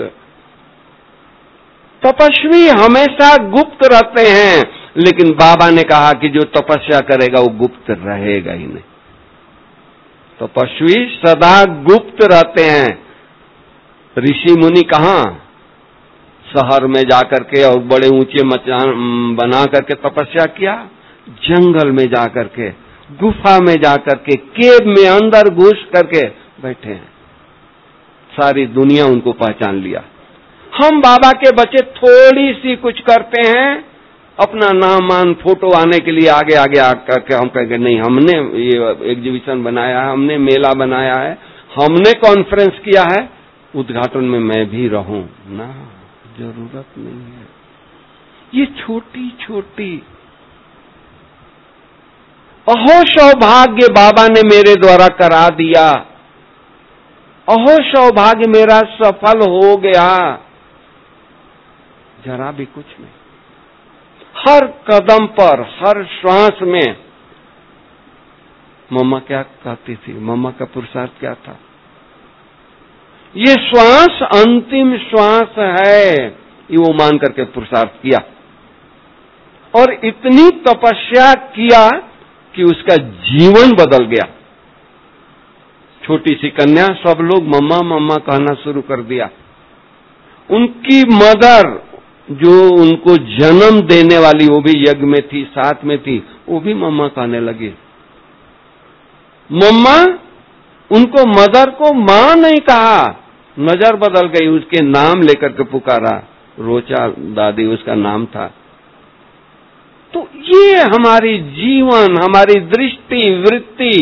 तपस्वी हमेशा गुप्त रहते हैं, लेकिन बाबा ने कहा कि जो तपस्या करेगा वो गुप्त रहेगा ही नहीं। तपस्वी सदा गुप्त रहते हैं। ऋषि मुनि कहाँ? शहर में जाकर के और बड़े ऊंचे मचान बना करके तपस्या किया, जंगल में जाकर के, गुफा में जाकर के, केव में अंदर घुस करके बैठे हैं। सारी दुनिया उनको पहचान लिया। हम बाबा के बच्चे थोड़ी सी कुछ करते हैं, अपना नाम मान फोटो आने के लिए आगे आगे आकर के हम कहेंगे नहीं, हमने ये एग्जीबिशन बनाया है, हमने मेला बनाया है, हमने कॉन्फ्रेंस किया है, उद्घाटन में मैं भी रहूं ना, जरूरत नहीं है। ये छोटी छोटी, अहो सौभाग्य बाबा ने मेरे द्वारा करा दिया, अहो सौभाग्य मेरा सफल हो गया, जरा भी कुछ नहीं। हर कदम पर, हर श्वास में मम्मा क्या कहती थी, मम्मा का पुरुषार्थ क्या था, ये श्वास अंतिम श्वास है, ये वो मान करके पुरुषार्थ किया और इतनी तपस्या किया कि उसका जीवन बदल गया। छोटी सी कन्या, सब लोग मम्मा मम्मा कहना शुरू कर दिया। उनकी मदर जो उनको जन्म देने वाली, वो भी यज्ञ में थी, साथ में थी, वो भी मम्मा कहने लगी। मम्मा, उनको मदर को मां नहीं कहा, नजर बदल गई, उसके नाम लेकर के पुकारा, रोचा दादी उसका नाम था। तो ये हमारी जीवन, हमारी दृष्टि वृत्ति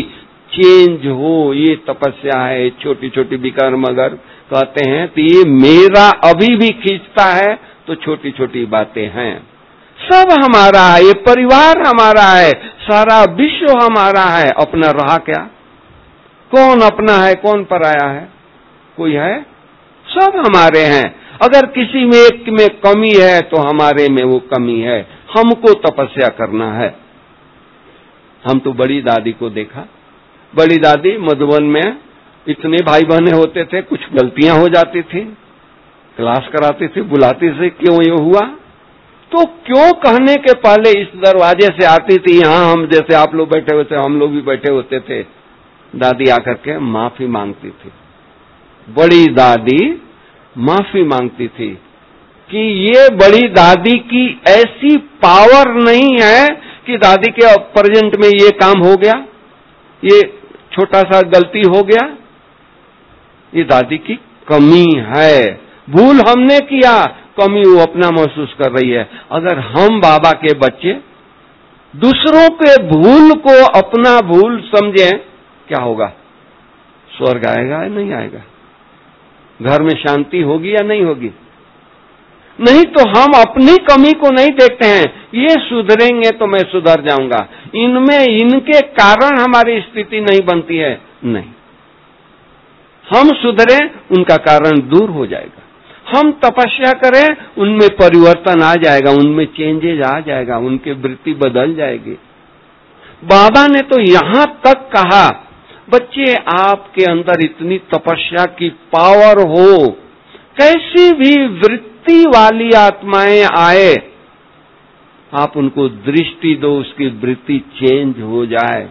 चेंज हो, ये तपस्या है। छोटी छोटी विकर्म अगर कहते हैं तो ये मेरा अभी भी खींचता है, तो छोटी छोटी बातें हैं। सब हमारा है, ये परिवार हमारा है, सारा विश्व हमारा है। अपना रहा क्या? कौन अपना है, कौन पराया है? कोई है? सब हमारे हैं। अगर किसी में एक में कमी है तो हमारे में वो कमी है। हमको तपस्या करना है। हम तो बड़ी दादी को देखा, बड़ी दादी मधुबन में इतने भाई बहने होते थे, कुछ गलतियां हो जाती थी, क्लास कराती थी, बुलाती थी, क्यों ये हुआ? तो क्यों कहने के पहले इस दरवाजे से आती थी, यहाँ हम जैसे आप लोग बैठे होते हम लोग भी बैठे होते थे, दादी आकर के माफी मांगती थी। बड़ी दादी माफी मांगती थी कि ये बड़ी दादी की ऐसी पावर नहीं है कि दादी के प्रेजेंट में ये काम हो गया, ये छोटा सा गलती हो गया। ये दादी की कमी है, भूल हमने किया, कमी वो अपना महसूस कर रही है। अगर हम बाबा के बच्चे दूसरों के भूल को अपना भूल समझें, क्या होगा? स्वर्ग आएगा या नहीं आएगा? घर में शांति होगी या नहीं होगी? नहीं तो हम अपनी कमी को नहीं देखते हैं, ये सुधरेंगे तो मैं सुधर जाऊंगा, इनमें इनके कारण हमारी स्थिति नहीं बनती है। नहीं, हम सुधरे उनका कारण दूर हो जाएगा। हम तपस्या करें उनमें परिवर्तन आ जाएगा, उनमें चेंजेज आ जाएगा, उनकी वृत्ति बदल जाएगी। बाबा ने तो यहां तक कहा, बच्चे आपके अंदर इतनी तपस्या की पावर हो, कैसी भी वृत्ति वाली आत्माएं आए, आप उनको दृष्टि दो, उसकी वृत्ति चेंज हो जाए।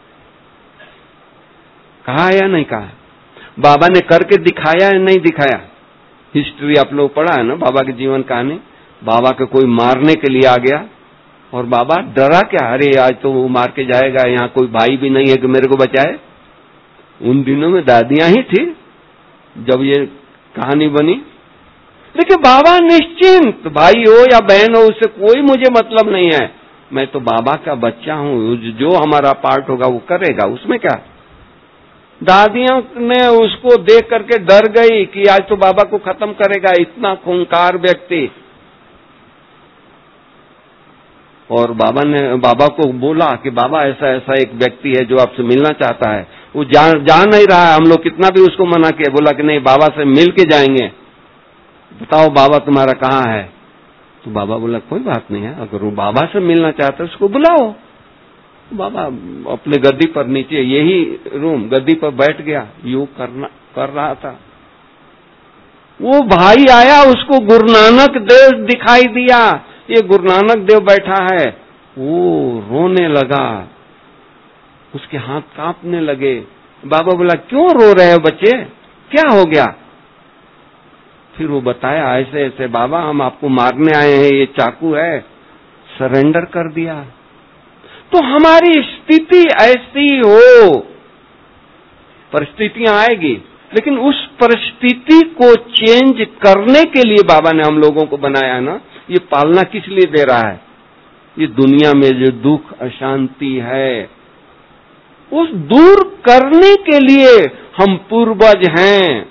कहा या नहीं कहा? बाबा ने करके दिखाया या नहीं दिखाया? हिस्ट्री आप लोग पढ़ा है ना, बाबा की जीवन कहानी। बाबा को कोई मारने के लिए आ गया और बाबा डरा क्या, अरे आज तो वो मार के जाएगा, यहाँ कोई भाई भी नहीं है कि मेरे को बचाए। उन दिनों में दादियां ही थी जब ये कहानी बनी। देखिए बाबा निश्चिंत, भाई हो या बहन हो, उससे कोई मुझे मतलब नहीं है, मैं तो बाबा का बच्चा हूं, जो हमारा पार्ट होगा वो करेगा, उसमें क्या। दादियों ने उसको देख करके डर गई कि आज तो बाबा को खत्म करेगा, इतना खूंखार व्यक्ति। और बाबा ने बाबा को बोला कि बाबा ऐसा ऐसा एक व्यक्ति है जो आपसे मिलना चाहता है, वो जान जा नहीं रहा है, हम लोग कितना भी उसको मना किया, बोला कि नहीं बाबा से मिल के जाएंगे, बताओ बाबा तुम्हारा कहाँ है। तो बाबा बोला कोई बात नहीं है, अगर वो बाबा से मिलना चाहता है उसको बुलाओ। बाबा अपने गद्दी पर नीचे, यही रूम, गद्दी पर बैठ गया, योग करना कर रहा था। वो भाई आया, उसको गुरु नानक देव दिखाई दिया, ये गुरु नानक देव बैठा है। वो रोने लगा, उसके हाथ कांपने लगे। बाबा बोला क्यों रो रहे हो बच्चे, क्या हो गया? फिर वो बताया ऐसे ऐसे बाबा हम आपको मारने आए हैं, ये चाकू है, सरेंडर कर दिया। तो हमारी स्थिति ऐसी हो, परिस्थितियां आएगी, लेकिन उस परिस्थिति को चेंज करने के लिए बाबा ने हम लोगों को बनाया ना। ये पालना किस लिए दे रहा है? ये दुनिया में जो दुख अशांति है उस दूर करने के लिए हम पूर्वज हैं।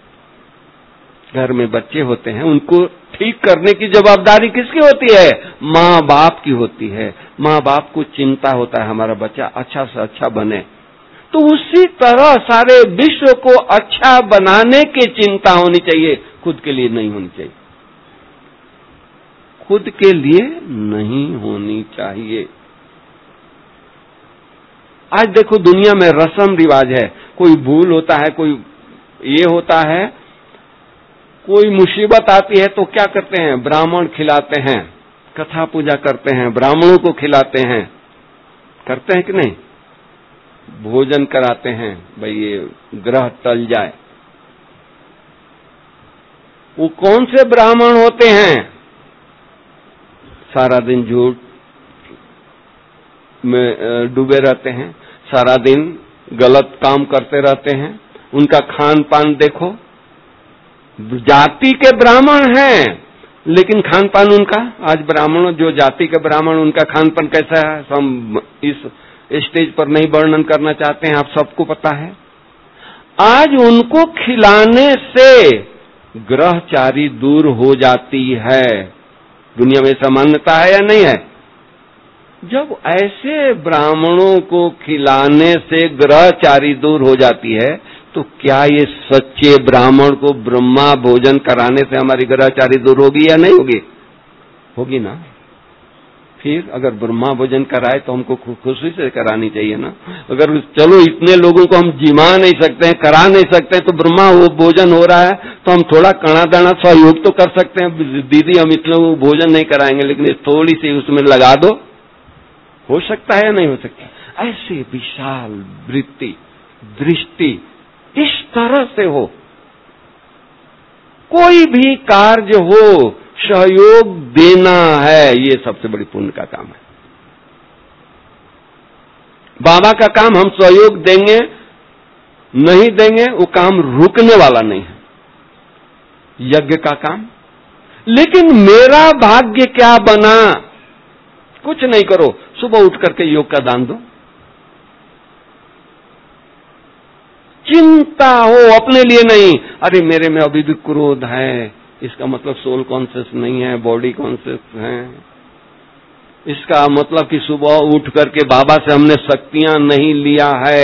घर में बच्चे होते हैं, उनको ठीक करने की जवाबदारी किसकी होती है? माँ बाप की होती है। माँ बाप को चिंता होता है हमारा बच्चा अच्छा से अच्छा बने, तो उसी तरह सारे विश्व को अच्छा बनाने की चिंता होनी चाहिए, खुद के लिए नहीं होनी चाहिए, खुद के लिए नहीं होनी चाहिए। आज देखो दुनिया में रस्म रिवाज है, कोई भूल होता है, कोई ये होता है, कोई मुसीबत आती है तो क्या करते हैं? ब्राह्मण खिलाते हैं, कथा पूजा करते हैं, ब्राह्मणों को खिलाते हैं, करते हैं कि नहीं? भोजन कराते हैं, भाई ये ग्रह टल जाए। वो कौन से ब्राह्मण होते हैं? सारा दिन झूठ में डूबे रहते हैं, सारा दिन गलत काम करते रहते हैं, उनका खान पान देखो। जाति के ब्राह्मण हैं लेकिन खान पान उनका, आज ब्राह्मणों जो जाति के ब्राह्मण उनका खान पान कैसा है? हम इस स्टेज पर नहीं वर्णन करना चाहते हैं, आप सबको पता है। आज उनको खिलाने से ग्रहचारी दूर हो जाती है। दुनिया में ऐसा मान्यता है या नहीं है? जब ऐसे ब्राह्मणों को खिलाने से ग्रहचारी दूर हो जाती है, तो क्या ये सच्चे ब्राह्मण को ब्रह्मा भोजन कराने से हमारी ग्रहचारी दूर होगी या नहीं होगी? होगी ना। फिर अगर ब्रह्मा भोजन कराए तो हमको खुशी से करानी चाहिए ना। अगर चलो इतने लोगों को हम जिमा नहीं सकते हैं, करा नहीं सकते हैं, तो ब्रह्मा वो भोजन हो रहा है तो हम थोड़ा कणा दाना सहयोग तो कर सकते हैं। दीदी हम इतने भोजन नहीं कराएंगे, लेकिन थोड़ी सी उसमें लगा दो, हो सकता है या नहीं हो सकता? ऐसे विशाल वृत्ति दृष्टि इस तरह से हो, कोई भी कार्य हो, सहयोग देना है, ये सबसे बड़ी पुण्य का काम है। बाबा का काम हम सहयोग देंगे नहीं देंगे, वो काम रुकने वाला नहीं है, यज्ञ का काम। लेकिन मेरा भाग्य क्या बना? कुछ नहीं करो, सुबह उठ करके योग का दान दो। चिंता हो अपने लिए नहीं, अरे मेरे में अभी भी क्रोध है, इसका मतलब सोल कॉन्शियस नहीं है, बॉडी कॉन्शियस है। इसका मतलब कि सुबह उठ करके बाबा से हमने शक्तियां नहीं लिया है,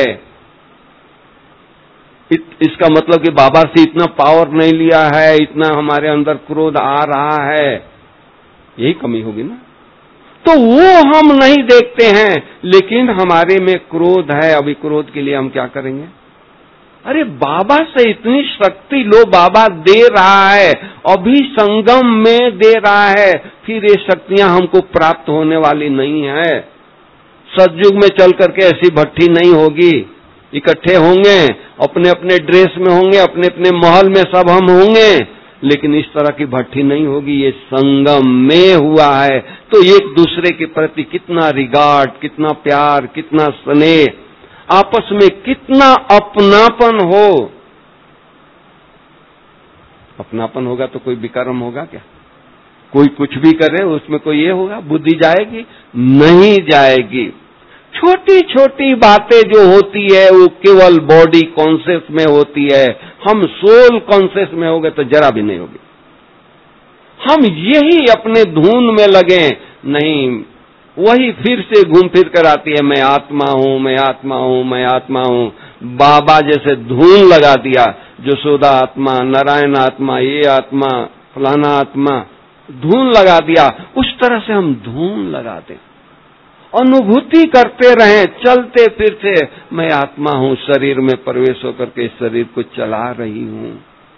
इत, इसका मतलब कि बाबा से इतना पावर नहीं लिया है, इतना हमारे अंदर क्रोध आ रहा है, यही कमी होगी ना। तो वो हम नहीं देखते हैं, लेकिन हमारे में क्रोध है। अभी क्रोध के लिए हम क्या करेंगे? अरे बाबा से इतनी शक्ति लो, बाबा दे रहा है, अभी संगम में दे रहा है, फिर ये शक्तियां हमको प्राप्त होने वाली नहीं है। सतयुग में चल करके ऐसी भट्टी नहीं होगी, इकट्ठे होंगे, अपने अपने ड्रेस में होंगे, अपने अपने महल में सब हम होंगे, लेकिन इस तरह की भट्टी नहीं होगी। ये संगम में हुआ है, तो एक दूसरे के प्रति कितना रिगार्ड, कितना प्यार, कितना स्नेह, आपस में कितना अपनापन हो। अपनापन होगा तो कोई विकर्म होगा क्या? कोई कुछ भी करे उसमें कोई ये होगा, बुद्धि जाएगी? नहीं जाएगी। छोटी छोटी बातें जो होती है वो केवल बॉडी कॉन्शियस में होती है, हम सोल कॉन्शियस में हो गए तो जरा भी नहीं होगी। हम यही अपने धुन में लगे नहीं, वही फिर से घूम फिर कर आती है, मैं आत्मा हूं, मैं आत्मा हूं, मैं आत्मा हूं। बाबा जैसे धून लगा दिया, यशोदा आत्मा, नारायण आत्मा, ये आत्मा, फलाना आत्मा, धून लगा दिया, उस तरह से हम धून लगाते, अनुभूति करते रहें, चलते फिरते, मैं आत्मा हूं, शरीर में प्रवेश होकर के शरीर को चला रही हूं।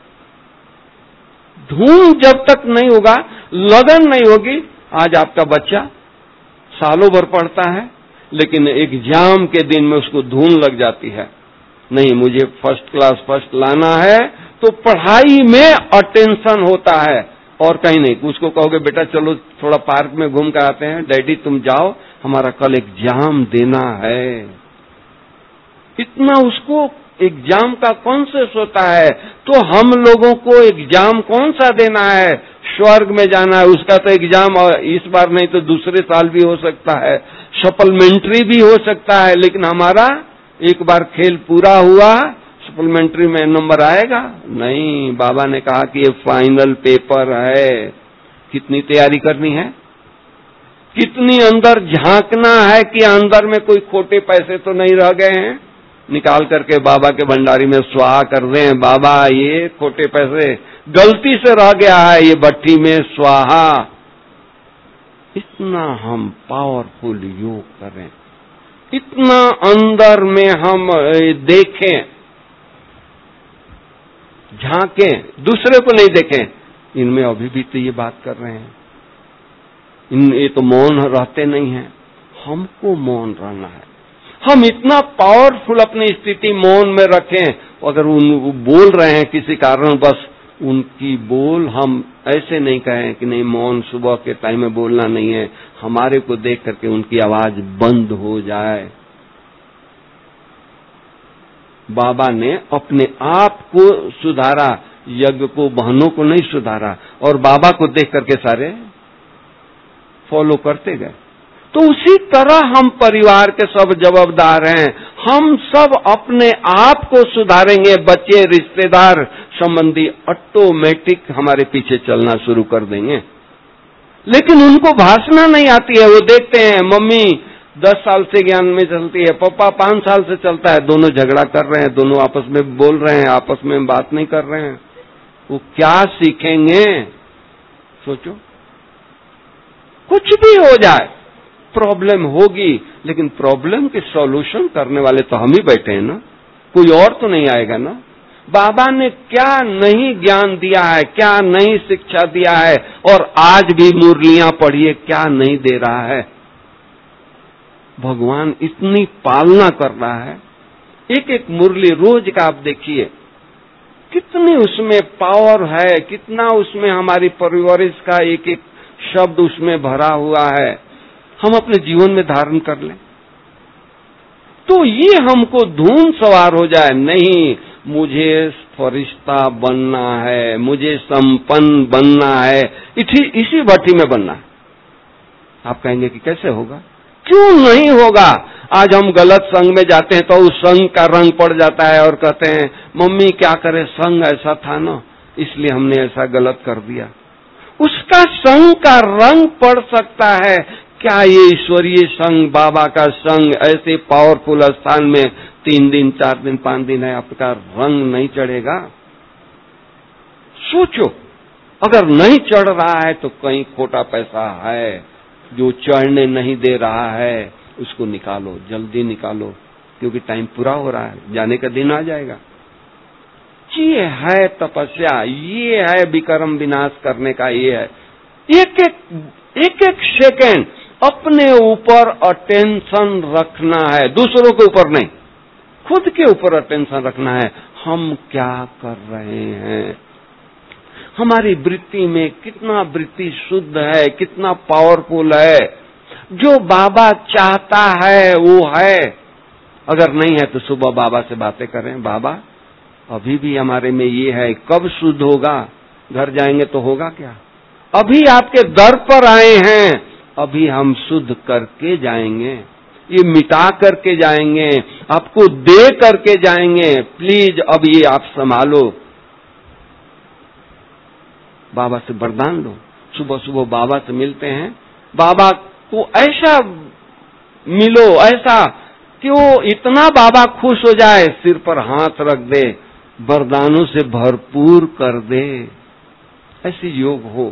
धून जब तक नहीं होगा, लगन नहीं होगी। आज आपका बच्चा सालों भर पढ़ता है, लेकिन एग्जाम के दिन में उसको धून लग जाती है, नहीं मुझे फर्स्ट क्लास फर्स्ट लाना है, तो पढ़ाई में अटेंशन होता है और कहीं नहीं। उसको कहोगे बेटा चलो थोड़ा पार्क में घूम कर आते हैं, डैडी तुम जाओ, हमारा कल एग्जाम देना है। इतना उसको एग्जाम का कॉन्शियस होता है। तो हम लोगों को एग्जाम कौन सा देना है? स्वर्ग में जाना है, उसका तो एग्जाम इस बार नहीं तो दूसरे साल भी हो सकता है, सप्लीमेंट्री भी हो सकता है, लेकिन हमारा एक बार खेल पूरा हुआ, सप्लीमेंट्री में नंबर आएगा नहीं। बाबा ने कहा कि ये फाइनल पेपर है, कितनी तैयारी करनी है, कितनी अंदर झांकना है कि अंदर में कोई खोटे पैसे तो नहीं रह गए हैं, निकाल करके बाबा के भंडारी में स्वाहा कर दें, बाबा ये खोटे पैसे गलती से रह गया है, ये भट्टी में स्वाहा। इतना हम पावरफुल योग करें, इतना अंदर में हम देखें, झांकें, दूसरे को नहीं देखें। इनमें अभी भी तो ये बात कर रहे हैं, इन ये तो मौन रहते नहीं हैं, हमको मौन रहना है। हम इतना पावरफुल अपनी स्थिति मौन में रखें, अगर उन बोल रहे हैं किसी कारण, बस उनकी बोल हम ऐसे नहीं कहें कि नहीं मौन सुबह के टाइम में बोलना नहीं है, हमारे को देख करके उनकी आवाज बंद हो जाए। बाबा ने अपने आप को सुधारा, यज्ञ को, बहनों को नहीं सुधारा, और बाबा को देख करके सारे फॉलो करते गए। तो उसी तरह हम परिवार के सब जवाबदार हैं। हम सब अपने आप को सुधारेंगे, बच्चे, रिश्तेदार, संबंधी ऑटोमेटिक हमारे पीछे चलना शुरू कर देंगे। लेकिन उनको भाषणा नहीं आती है। वो देखते हैं मम्मी दस साल से ज्ञान में चलती है, पापा पांच साल से चलता है, दोनों झगड़ा कर रहे हैं, दोनों आपस में बोल रहे हैं, आपस में बात नहीं कर रहे हैं। वो क्या सीखेंगे? सोचो। कुछ भी हो जाए, प्रॉब्लम होगी, लेकिन प्रॉब्लम के सॉल्यूशन करने वाले तो हम ही बैठे हैं ना, कोई और तो नहीं आएगा ना। बाबा ने क्या नहीं ज्ञान दिया है, क्या नहीं शिक्षा दिया है, और आज भी मुरलियां पढ़िए क्या नहीं दे रहा है। भगवान इतनी पालना कर रहा है। एक एक मुरली रोज का आप देखिए, कितनी उसमें पावर है, कितना उसमें हमारी परवरिश का एक एक शब्द उसमें भरा हुआ है। हम अपने जीवन में धारण कर लें तो ये हमको धूम सवार हो जाए। नहीं, मुझे फरिश्ता बनना है, मुझे संपन्न बनना है, इसी इसी भट्टी में बनना है। आप कहेंगे कि कैसे होगा? क्यों नहीं होगा? आज हम गलत संग में जाते हैं तो उस संग का रंग पड़ जाता है और कहते हैं मम्मी क्या करे, संग ऐसा था ना, इसलिए हमने ऐसा गलत कर दिया। उसका संग का रंग पड़ सकता है। क्या ये ईश्वरीय संग, बाबा का संग ऐसे पावरफुल स्थान में तीन दिन, चार दिन, पांच दिन है, आपका रंग नहीं चढ़ेगा? सोचो, अगर नहीं चढ़ रहा है तो कहीं खोटा पैसा है जो चढ़ने नहीं दे रहा है। उसको निकालो, जल्दी निकालो, क्योंकि टाइम पूरा हो रहा है, जाने का दिन आ जाएगा। ये है तपस्या, ये है विकर्म विनाश करने का। ये है एक एक एक एक सेकेंड अपने ऊपर अटेंशन रखना है, दूसरों के ऊपर नहीं, खुद के ऊपर अटेंशन रखना है। हम क्या कर रहे हैं? हमारी वृत्ति में कितना वृत्ति शुद्ध है, कितना पावरफुल है। जो बाबा चाहता है वो है। अगर नहीं है तो सुबह बाबा से बातें करें, बाबा अभी भी हमारे में ये है, कब शुद्ध होगा? घर जाएंगे तो होगा क्या? अभी आपके दर पर आए हैं, अभी हम शुद्ध करके जाएंगे, ये मिटा करके जाएंगे, आपको दे करके जाएंगे। प्लीज अब ये आप संभालो, बाबा से वरदान लो। सुबह सुबह बाबा से मिलते हैं, बाबा को ऐसा मिलो, ऐसा कि वो इतना बाबा खुश हो जाए, सिर पर हाथ रख दे, वरदानों से भरपूर कर दे। ऐसी योग हो।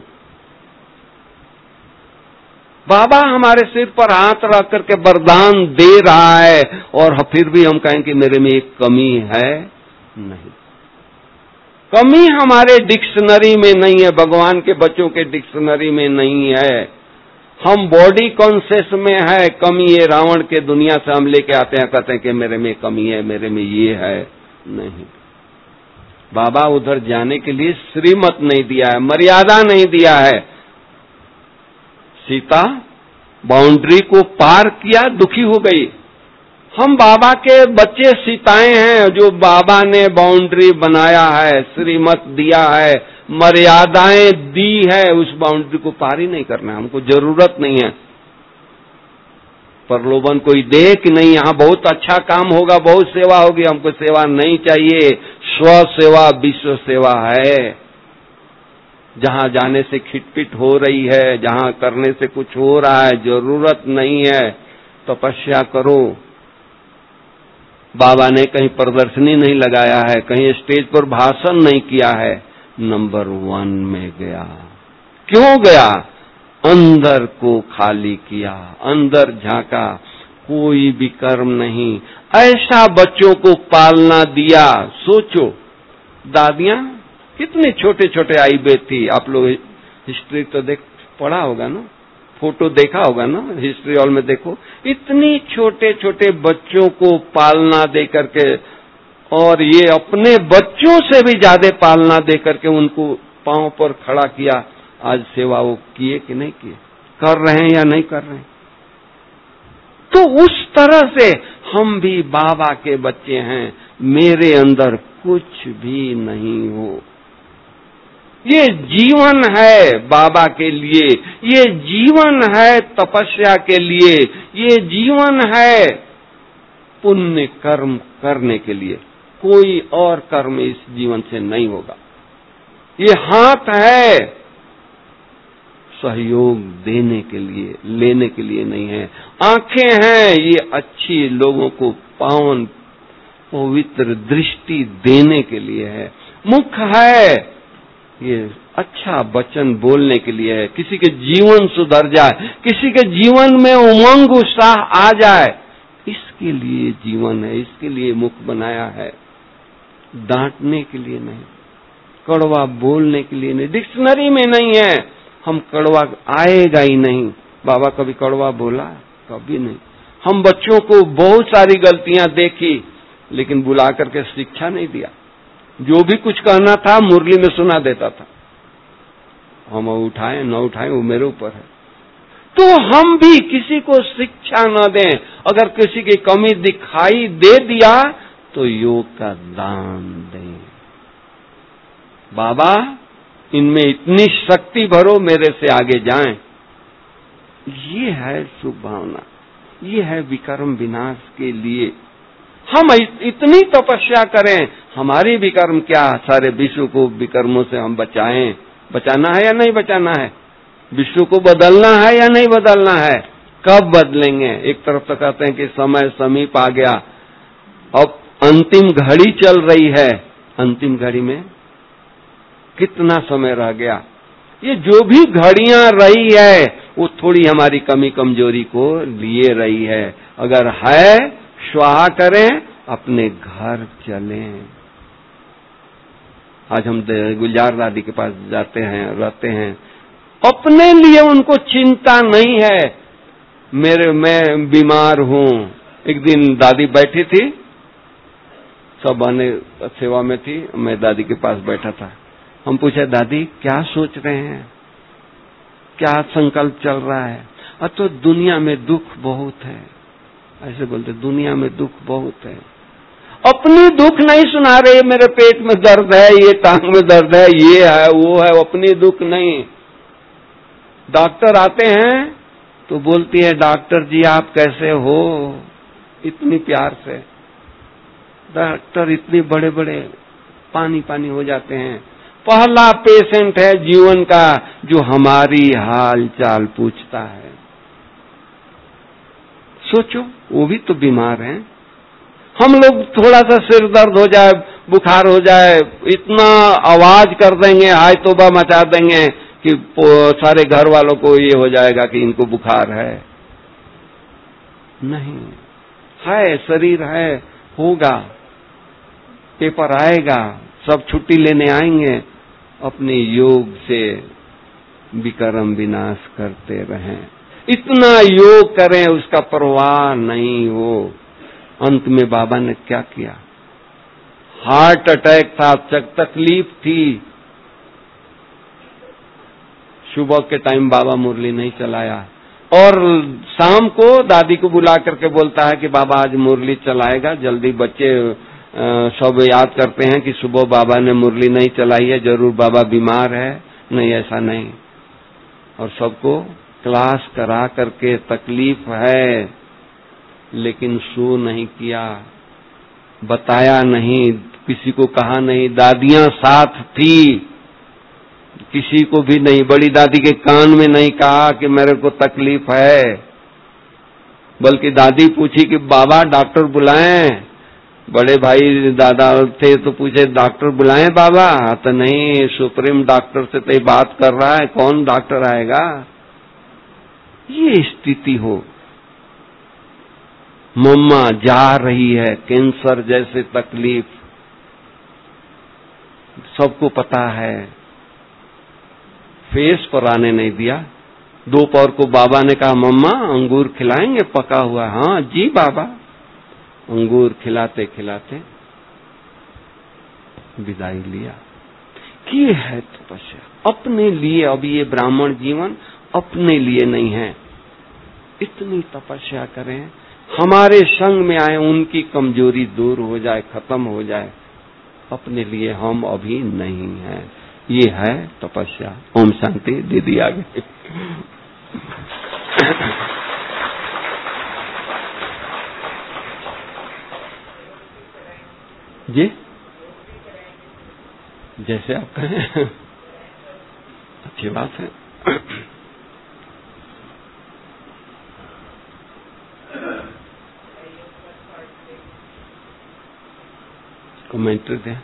बाबा हमारे सिर पर हाथ रख करके वरदान दे रहा है और फिर भी हम कहें कि मेरे में एक कमी है। नहीं, कमी हमारे डिक्शनरी में नहीं है, भगवान के बच्चों के डिक्शनरी में नहीं है। हम बॉडी कॉन्शियस में है। कमी ये रावण के दुनिया से हम लेके आते हैं, कहते हैं कि मेरे में कमी है, मेरे में ये है। नहीं, बाबा उधर जाने के लिए श्रीमत नहीं दिया है, मर्यादा नहीं दिया है। सीता बाउंड्री को पार किया, दुखी हो गई। हम बाबा के बच्चे सीताएं हैं, जो बाबा ने बाउंड्री बनाया है, श्रीमत दिया है, मर्यादाएं दी है, उस बाउंड्री को पार ही नहीं करना। हमको जरूरत नहीं है प्रलोभन कोई दे कि नहीं यहाँ बहुत अच्छा काम होगा, बहुत सेवा होगी। हमको सेवा नहीं चाहिए। स्व सेवा विश्व सेवा है। जहाँ जाने से खिटपिट हो रही है, जहाँ करने से कुछ हो रहा है, जरूरत नहीं है, तपस्या करो। बाबा ने कहीं प्रदर्शनी नहीं लगाया है, कहीं स्टेज पर भाषण नहीं किया है, नंबर वन में गया। क्यों गया? अंदर को खाली किया, अंदर झांका, कोई भी कर्म नहीं। ऐसा बच्चों को पालना दिया। सोचो, दादियां कितने छोटे छोटे आई बेट थी। आप लोग हिस्ट्री तो देख पढ़ा होगा ना, फोटो देखा होगा ना, हिस्ट्री हॉल में देखो, इतनी छोटे छोटे बच्चों को पालना दे करके, और ये अपने बच्चों से भी ज्यादा पालना दे करके उनको पांव पर खड़ा किया। आज सेवा वो किए कि नहीं किए, कर रहे हैं या नहीं कर रहे हैं? तो उस तरह से हम भी बाबा के बच्चे हैं। मेरे अंदर कुछ भी नहीं हो, ये जीवन है बाबा के लिए, ये जीवन है तपस्या के लिए, ये जीवन है पुण्य कर्म करने के लिए। कोई और कर्म इस जीवन से नहीं होगा। ये हाथ है सहयोग देने के लिए, लेने के लिए नहीं है। आंखें हैं ये अच्छी लोगों को पावन पवित्र दृष्टि देने के लिए है। मुख है ये अच्छा वचन बोलने के लिए है, किसी के जीवन सुधर जाए, किसी के जीवन में उमंग उत्साह आ जाए, इसके लिए जीवन है, इसके लिए मुख बनाया है। डांटने के लिए नहीं, कड़वा बोलने के लिए नहीं, डिक्शनरी में नहीं है। हम कड़वा आएगा ही नहीं। बाबा कभी कड़वा बोला? कभी नहीं। हम बच्चों को बहुत सारी गलतियां देखी, लेकिन बुला करके शिक्षा नहीं दिया। जो भी कुछ कहना था मुरली में सुना देता था। हम उठाए न उठाए वो मेरे ऊपर है। तो हम भी किसी को शिक्षा न दें। अगर किसी की कमी दिखाई दे दिया तो योग का दान दें। बाबा इनमें इतनी शक्ति भरो, मेरे से आगे जाएं। ये है शुभ भावना, ये है विकर्म विनाश के लिए। हम इतनी तपस्या करें, हमारी विकर्म क्या, सारे विश्व को विकर्मों से हम बचाएं। बचाना है या नहीं बचाना है? विश्व को बदलना है या नहीं बदलना है? कब बदलेंगे? एक तरफ तो कहते हैं कि समय समीप आ गया, अब अंतिम घड़ी चल रही है। अंतिम घड़ी में कितना समय रह गया? ये जो भी घड़ियां रही है वो थोड़ी हमारी कमी कमजोरी को लिए रही है। अगर है स्वाहा करें, अपने घर चलें। आज हम गुलजार दादी के पास जाते हैं, रहते हैं, अपने लिए उनको चिंता नहीं है। मेरे मैं बीमार हूं। एक दिन दादी बैठी थी, सब आने सेवा में थी, मैं दादी के पास बैठा था। हम पूछे, दादी क्या सोच रहे हैं, क्या संकल्प चल रहा है? अब तो दुनिया में दुख बहुत है, ऐसे बोलते, दुनिया में दुख बहुत है। अपनी दुख नहीं सुना रहे, मेरे पेट में दर्द है, ये टांग में दर्द है, ये है वो है, अपनी दुख नहीं। डॉक्टर आते हैं तो बोलती है, डॉक्टर जी आप कैसे हो, इतनी प्यार से। डॉक्टर इतने बड़े बड़े पानी पानी हो जाते हैं। पहला पेशेंट है जीवन का जो हमारी हाल चाल पूछता है। सोचो, वो भी तो बीमार हैं। हम लोग थोड़ा सा सिर दर्द हो जाए, बुखार हो जाए, इतना आवाज कर देंगे, हाय तौबा मचा देंगे कि सारे घर वालों को ये हो जाएगा कि इनको बुखार है। नहीं है, शरीर है, होगा, पेपर आएगा, सब छुट्टी लेने आएंगे। अपने योग से विकर्म विनाश करते रहें। इतना योग करें, उसका परवाह नहीं हो। अंत में बाबा ने क्या किया? हार्ट अटैक था, तकलीफ थी। सुबह के टाइम बाबा मुरली नहीं चलाया, और शाम को दादी को बुला करके बोलता है कि बाबा आज मुरली चलाएगा जल्दी। बच्चे आ, सब याद करते हैं कि सुबह बाबा ने मुरली नहीं चलाई है, जरूर बाबा बीमार है। नहीं, ऐसा नहीं। और सबको क्लास करा करके तकलीफ है, लेकिन शो नहीं किया, बताया नहीं, किसी को कहा नहीं। दादियां साथ थी, किसी को भी नहीं, बड़ी दादी के कान में नहीं कहा कि मेरे को तकलीफ है, बल्कि दादी पूछी कि बाबा डॉक्टर बुलाएं। बड़े भाई दादा थे तो पूछे, डॉक्टर बुलाएं बाबा? तो नहीं, सुप्रीम डॉक्टर से तो बात कर रहा है, कौन डॉक्टर आएगा? ये स्थिति हो। मम्मा जा रही है, कैंसर जैसे तकलीफ, सबको पता है, फेस पर आने नहीं दिया। दोपहर को बाबा ने कहा, मम्मा अंगूर खिलाएंगे पका हुआ? हाँ जी बाबा। अंगूर खिलाते खिलाते विदाई लिया। ये है तपस्या अपने लिए। अब ये ब्राह्मण जीवन अपने लिए नहीं है। इतनी तपस्या करें, हमारे संग में आए, उनकी कमजोरी दूर हो जाए, खत्म हो जाए। अपने लिए हम अभी नहीं हैं। ये है तपस्या। ओम शांति। दीदी आगे। जी जैसे आप कहें, अच्छी बात है। कमेंट्री दें।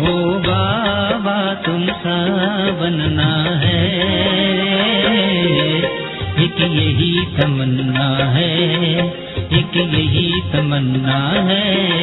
बाबा तुमसा बनना है, एक यही तमन्ना है, एक यही तमन्ना है।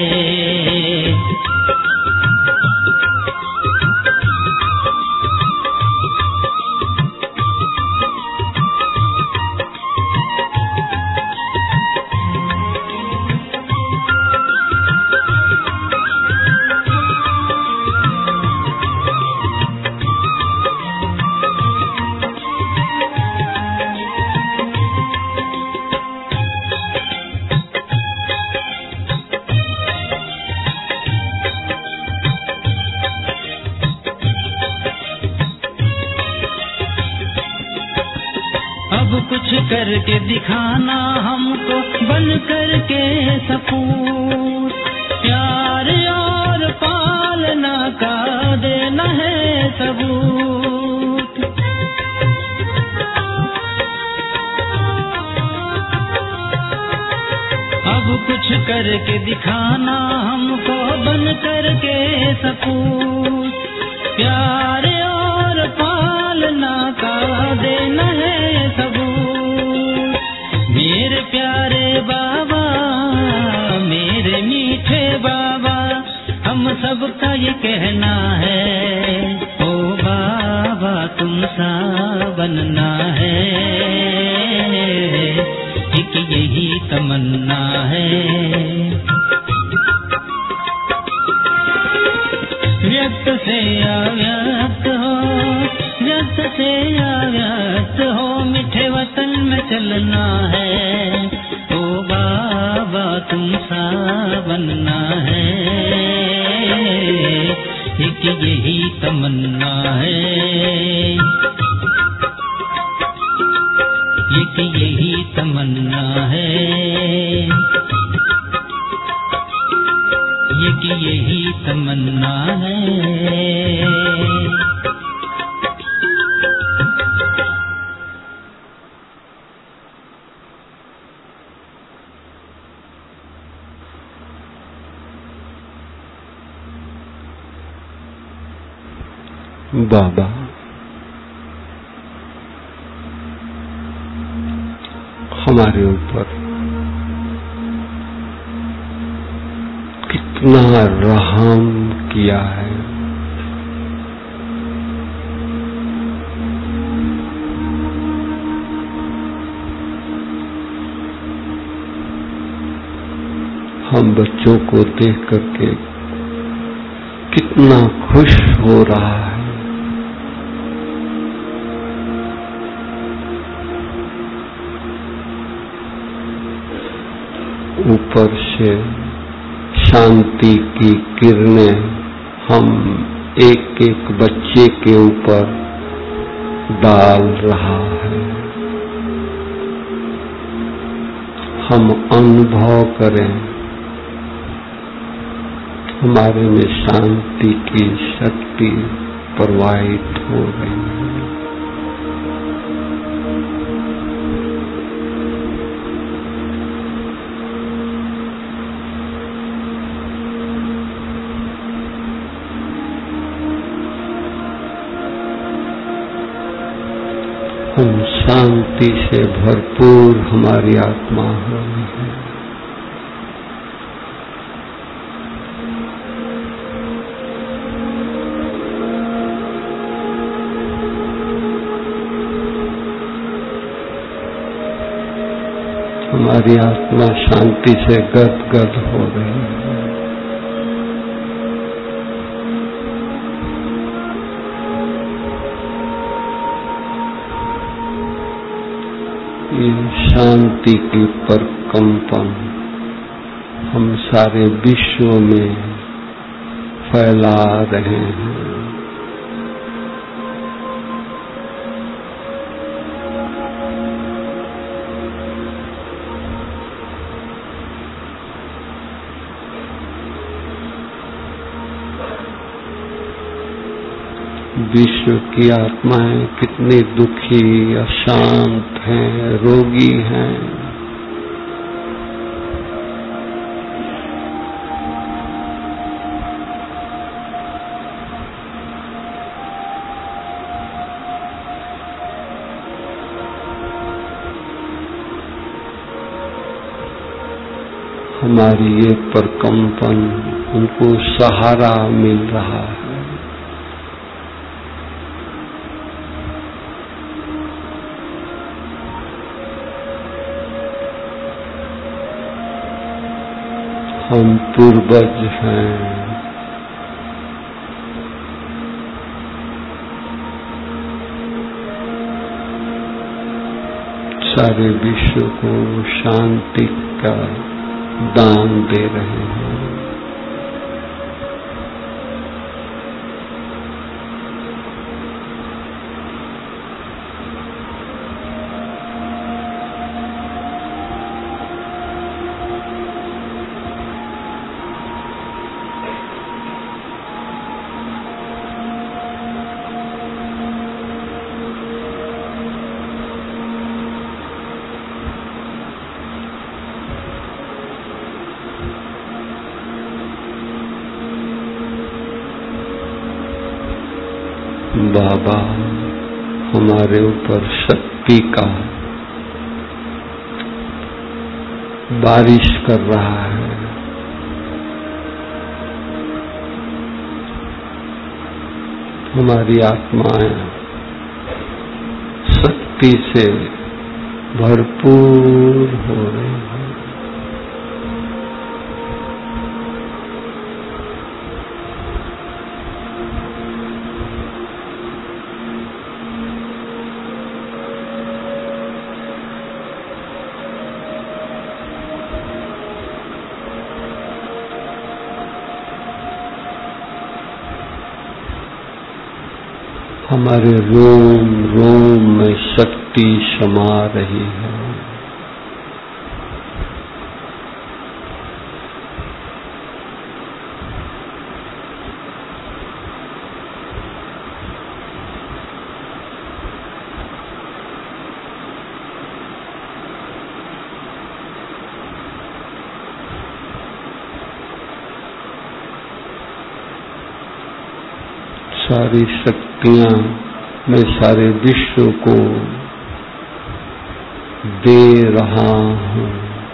कुछ करके दिखाना हमको, बन करके सपूत, प्यार और पालना का देना है सबूत। अब कुछ करके दिखाना हमको, बन करके सपूत, प्यार और पालना का देना है सबूत। मेरे प्यारे बाबा, मेरे मीठे बाबा, हम सबका ये कहना है, ओ बाबा तुमसा बनना है, एक यही तमन्ना है। व्यक्त से अव्यक्त हो, व्यक्त से अव्यक्त हो, मीठे वतन में चलना है, ओ बाबा तुमसा बनना है, एक यही तमन्ना है, एक यही तमन्ना है, एक यही तमन्ना है। बाबा हमारे ऊपर कितना रहम किया है, हम बच्चों को देख करके कितना खुश हो रहा है। ऊपर से शांति की किरणें हम एक एक बच्चे के ऊपर डाल रहा है। हम अनुभव करें, हमारे में शांति की शक्ति प्रवाहित हो रही है। हम शांति से भरपूर हमारी आत्मा हो रही है। हमारी आत्मा शांति से गदगद हो रही है। ये शांति की परकंपन हम सारे विश्व में फैला रहे हैं। विश्व की आत्माएं कितनी दुखी, अशांत हैं, रोगी हैं। हमारी ये प्रकंपन उनको सहारा मिल रहा है। हम पूर्वज हैं, सारे विश्व को शांति का दान दे रहे हैं। बाबा हमारे ऊपर शक्ति का बारिश कर रहा है। हमारी आत्माएं शक्ति से भरपूर हो रही हैं। हमारे रोम रोम में शक्ति समा रही है। सारी शक्तियां मैं सारे विश्व को दे रहा हूं।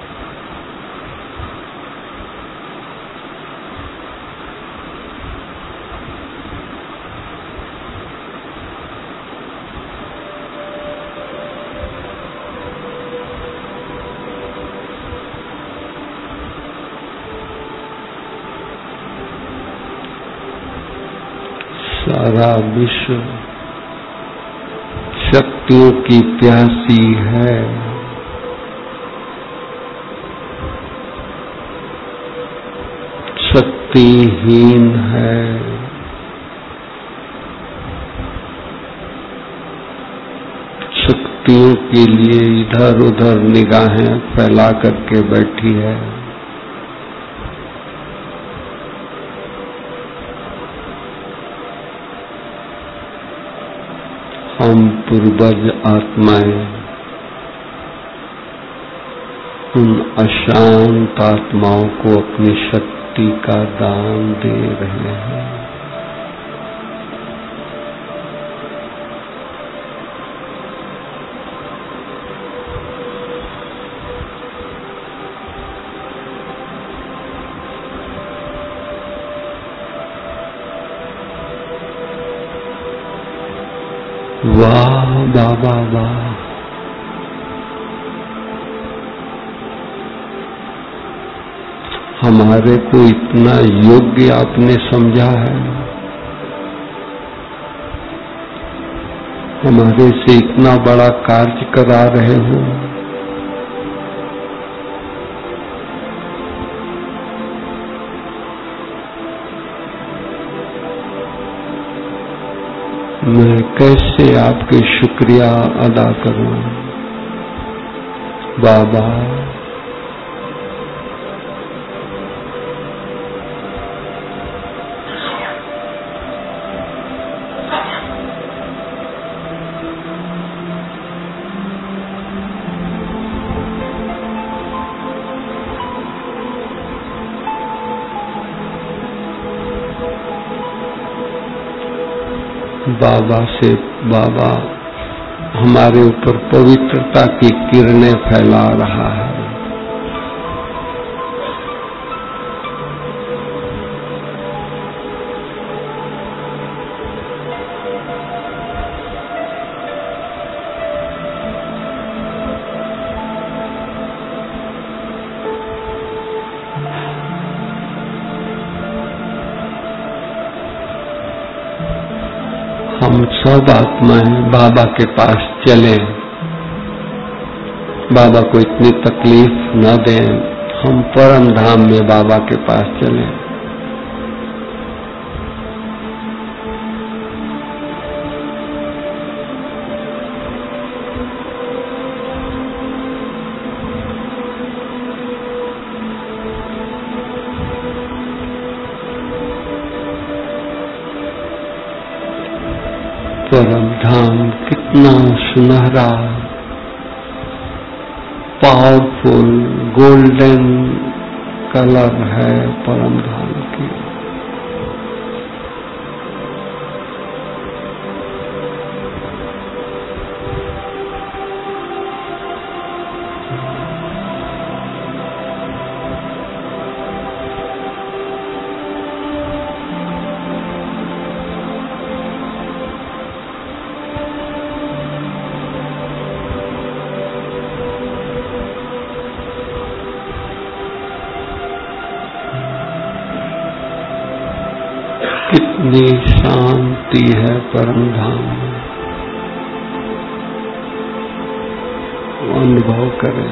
सारा विश्व शक्तियों की प्यासी है। शक्तिहीन है। शक्तियों के लिए इधर उधर निगाहें फैला करके बैठी है। हम पूर्वज आत्माएं उन अशांत आत्माओं को अपनी शक्ति का दान दे रहे हैं। वाह बाबा वाह, हमारे को इतना योग्य आपने समझा है, हमारे से इतना बड़ा कार्य करा रहे हो। मैं कैसे आपके शुक्रिया अदा करूं बाबा। बाबा से बाबा हमारे ऊपर पवित्रता की किरणें फैला रहा है। सब आत्माएं बाबा के पास चले, बाबा को इतनी तकलीफ न दें, हम परम धाम में बाबा के पास चले। परम धाम कितना सुनहरा, पावरफुल गोल्डन कलर है परम धाम की। कितनी शांति है परम धाम में, अनुभव करें।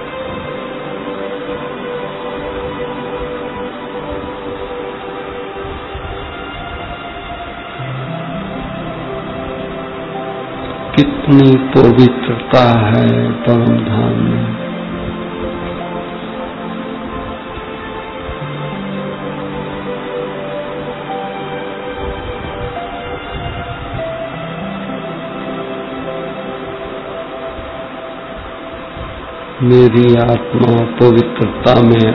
कितनी पवित्रता है परम धाम में। मेरी आत्मा पवित्रता में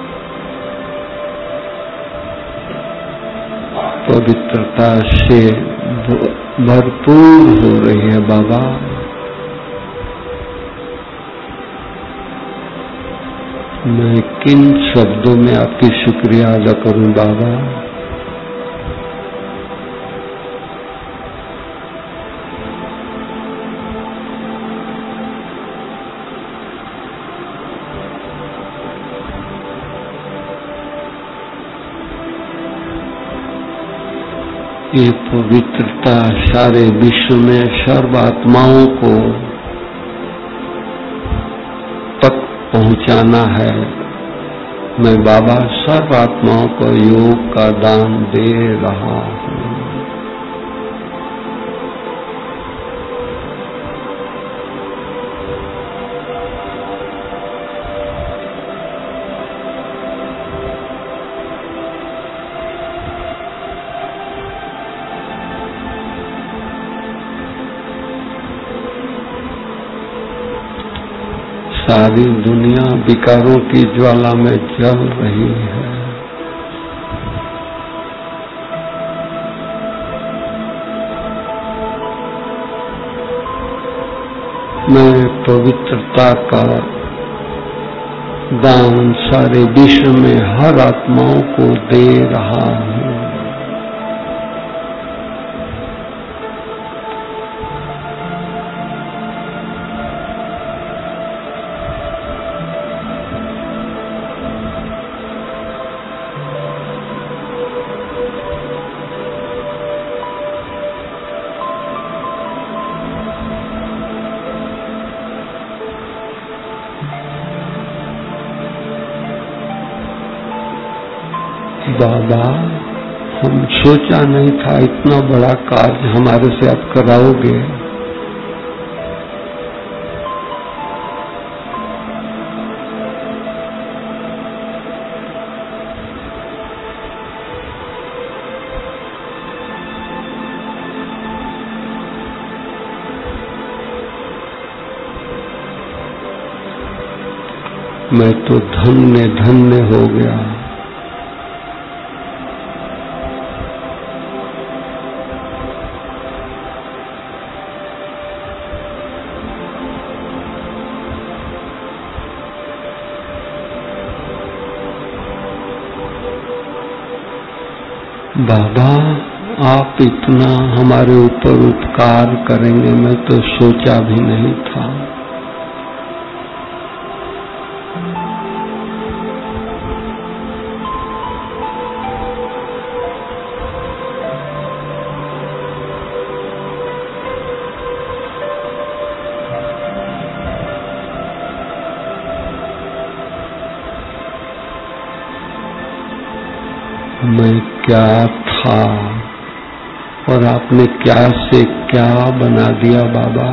पवित्रता से भरपूर हो रही है बाबा। मैं किन शब्दों में आपकी शुक्रिया अदा करूं बाबा। ये पवित्रता सारे विश्व में सर्व आत्माओं को तक पहुंचाना है। मैं बाबा सर्व आत्माओं को योग का दान दे रहा हूं। सारी दुनिया विकारों की ज्वाला में जल रही है। मैं पवित्रता का दान सारे विश्व में हर आत्माओं को दे रहा हूं। बाबा, हम सोचा नहीं था इतना बड़ा कार्य हमारे से आप कराओगे। मैं तो धन्य धन्य हो गया। बाबा, आप इतना हमारे ऊपर उपकार करेंगे मैं तो सोचा भी नहीं था। मैं क्या था और आपने क्या से क्या बना दिया बाबा।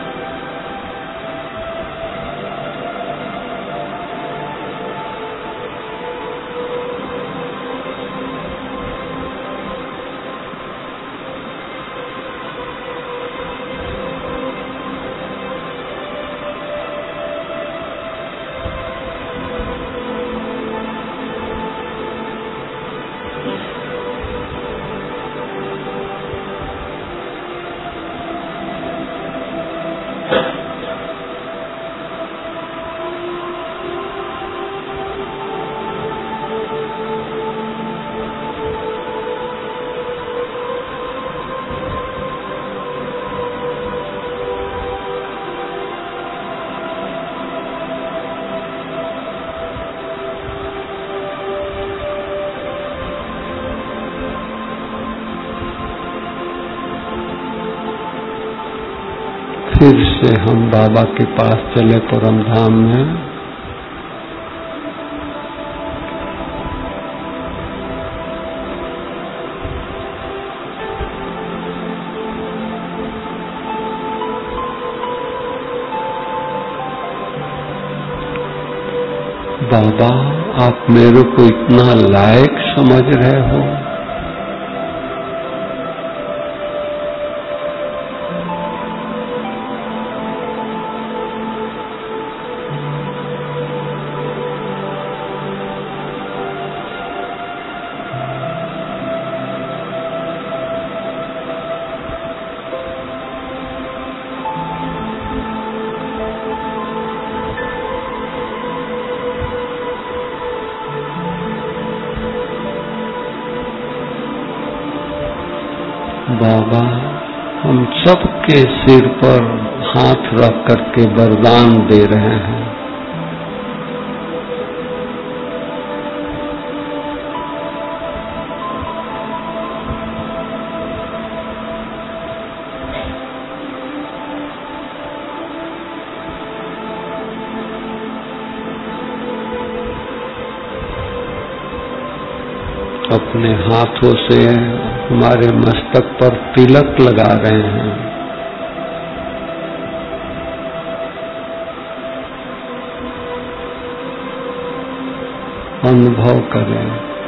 फिर से हम बाबा के पास चले परम धाम में। बाबा आप मेरे को इतना लायक समझ रहे हो। बाबा हम सबके सिर पर हाथ रख करके वरदान दे रहे हैं। अपने हाथों से हमारे मस्तक पर तिलक लगा रहे हैं। अनुभव करें।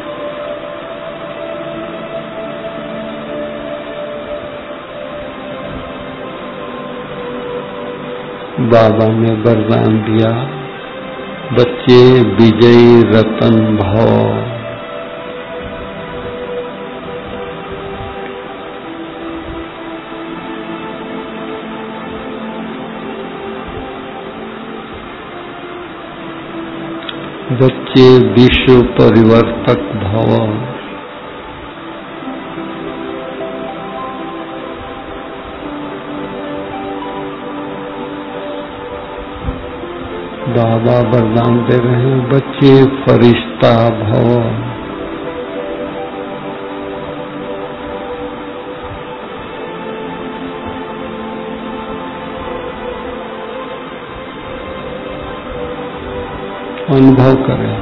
बाबा ने वरदान दिया, बच्चे विजयी रतन भव। बच्चे विश्व परिवर्तक भव। बाबा वरदान दे रहे हैं, बच्चे फरिश्ता भव। अनुभव करें।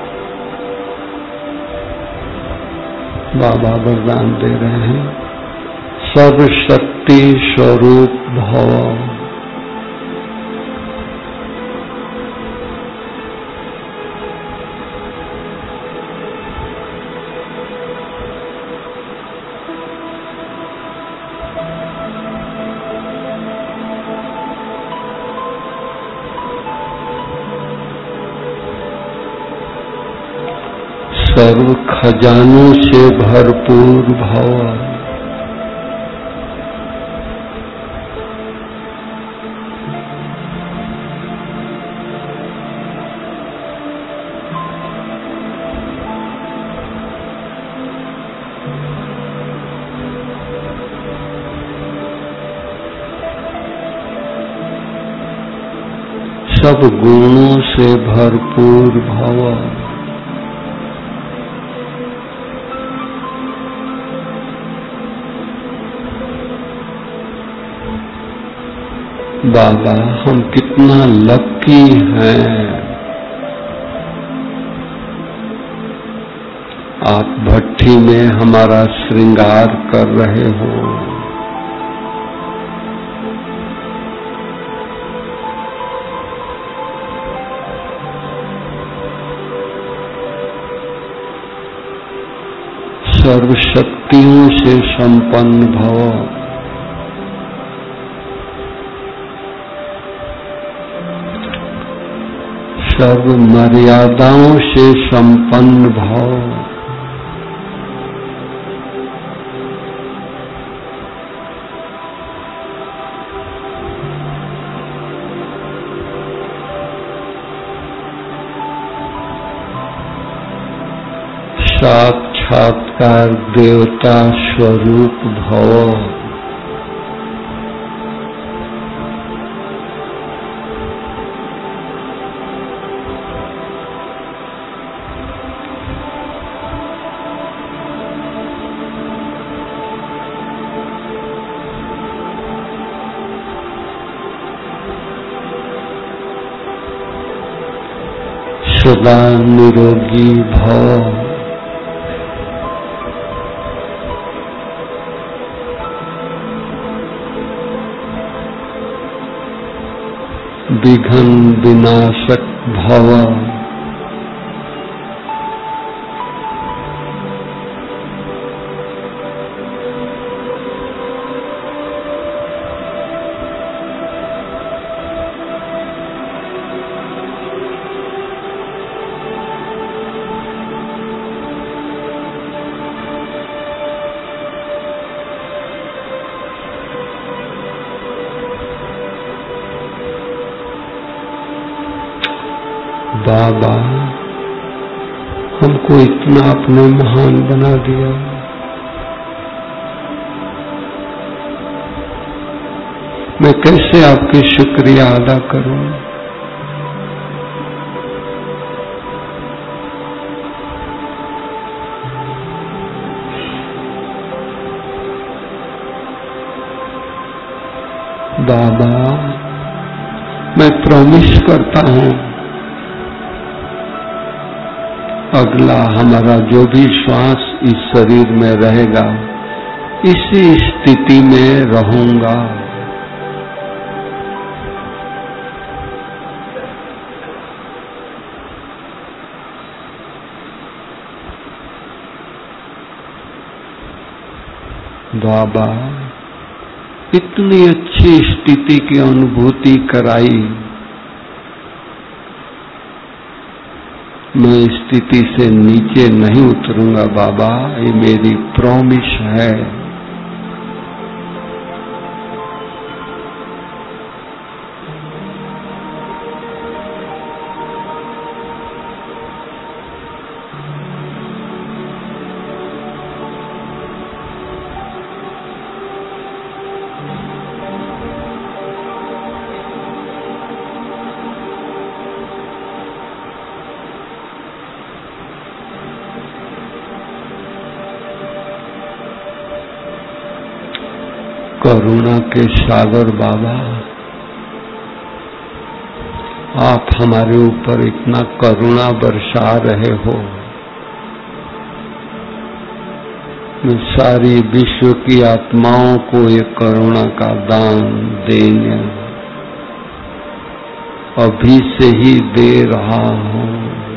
बाबा वरदान दे रहे हैं, सर्वशक्ति स्वरूप भव। सर्व खजानों से भरपूर भव। सब गुणों से भरपूर भव। बाबा हम कितना लकी हैं। आप भट्ट मुट्ठी में हमारा श्रृंगार कर रहे हो। सर्व शक्तियों से संपन्न भव, सर्व मर्यादाओं से संपन्न भव, साक्षात्कार देवता स्वरूप भव, सदा निरोगी भव, विघ्न विनाशक भव, बाबा हमको इतना अपने महान बना दिया, मैं कैसे आपकी शुक्रिया अदा करूं। बाबा मैं प्रॉमिस करता हूं अगला हमारा जो भी श्वास इस शरीर में रहेगा इसी स्थिति में रहूंगा। बाबा इतनी अच्छी स्थिति की अनुभूति कराई, मैं स्थिति से नीचे नहीं उतरूंगा बाबा, ये मेरी प्रॉमिस है। करुणा के सागर बाबा, आप हमारे ऊपर इतना करुणा बरसा रहे हो, मैं सारी विश्व की आत्माओं को ये करुणा का दान देने अभी से ही दे रहा हूं।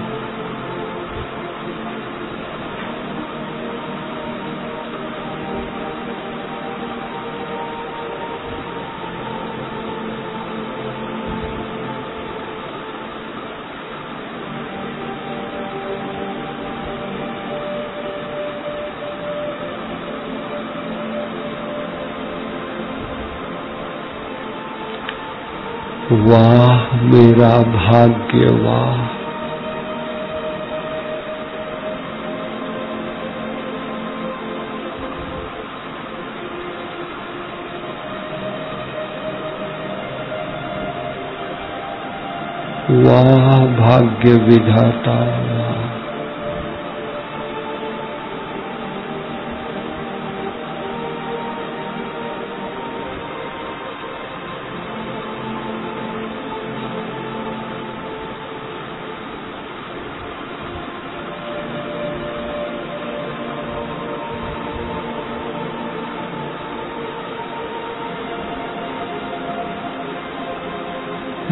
वाह मेरा भाग्य वाह, वाह भाग्य विधाता वाह।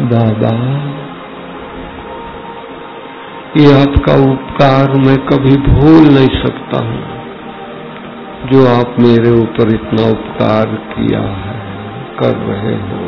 बाबा, ये आपका उपकार मैं कभी भूल नहीं सकता हूँ, जो आप मेरे ऊपर इतना उपकार किया है, कर रहे हो।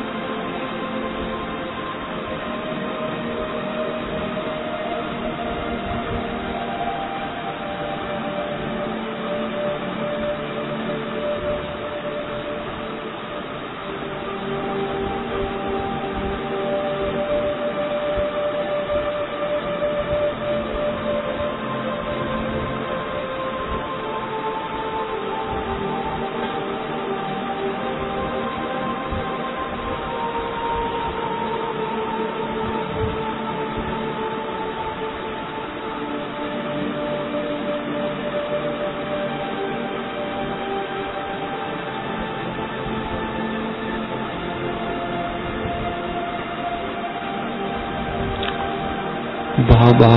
बाबा,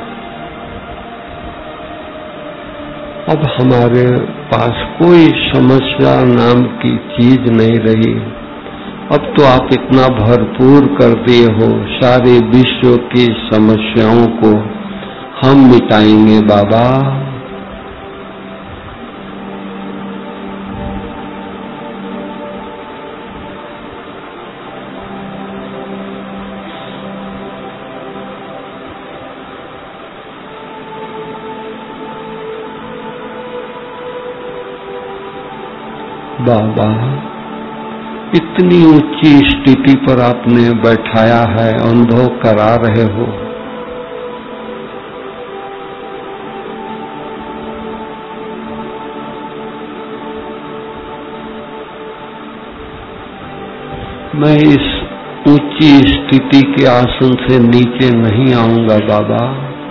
अब हमारे पास कोई समस्या नाम की चीज नहीं रही। अब तो आप इतना भरपूर कर दिए हो, सारे विश्व की समस्याओं को हम मिटाएंगे बाबा। बाबा, इतनी ऊंची स्थिति पर आपने बैठाया है, अनुभव करा रहे हो। मैं इस ऊंची स्थिति के आसन से नीचे नहीं आऊंगा बाबा।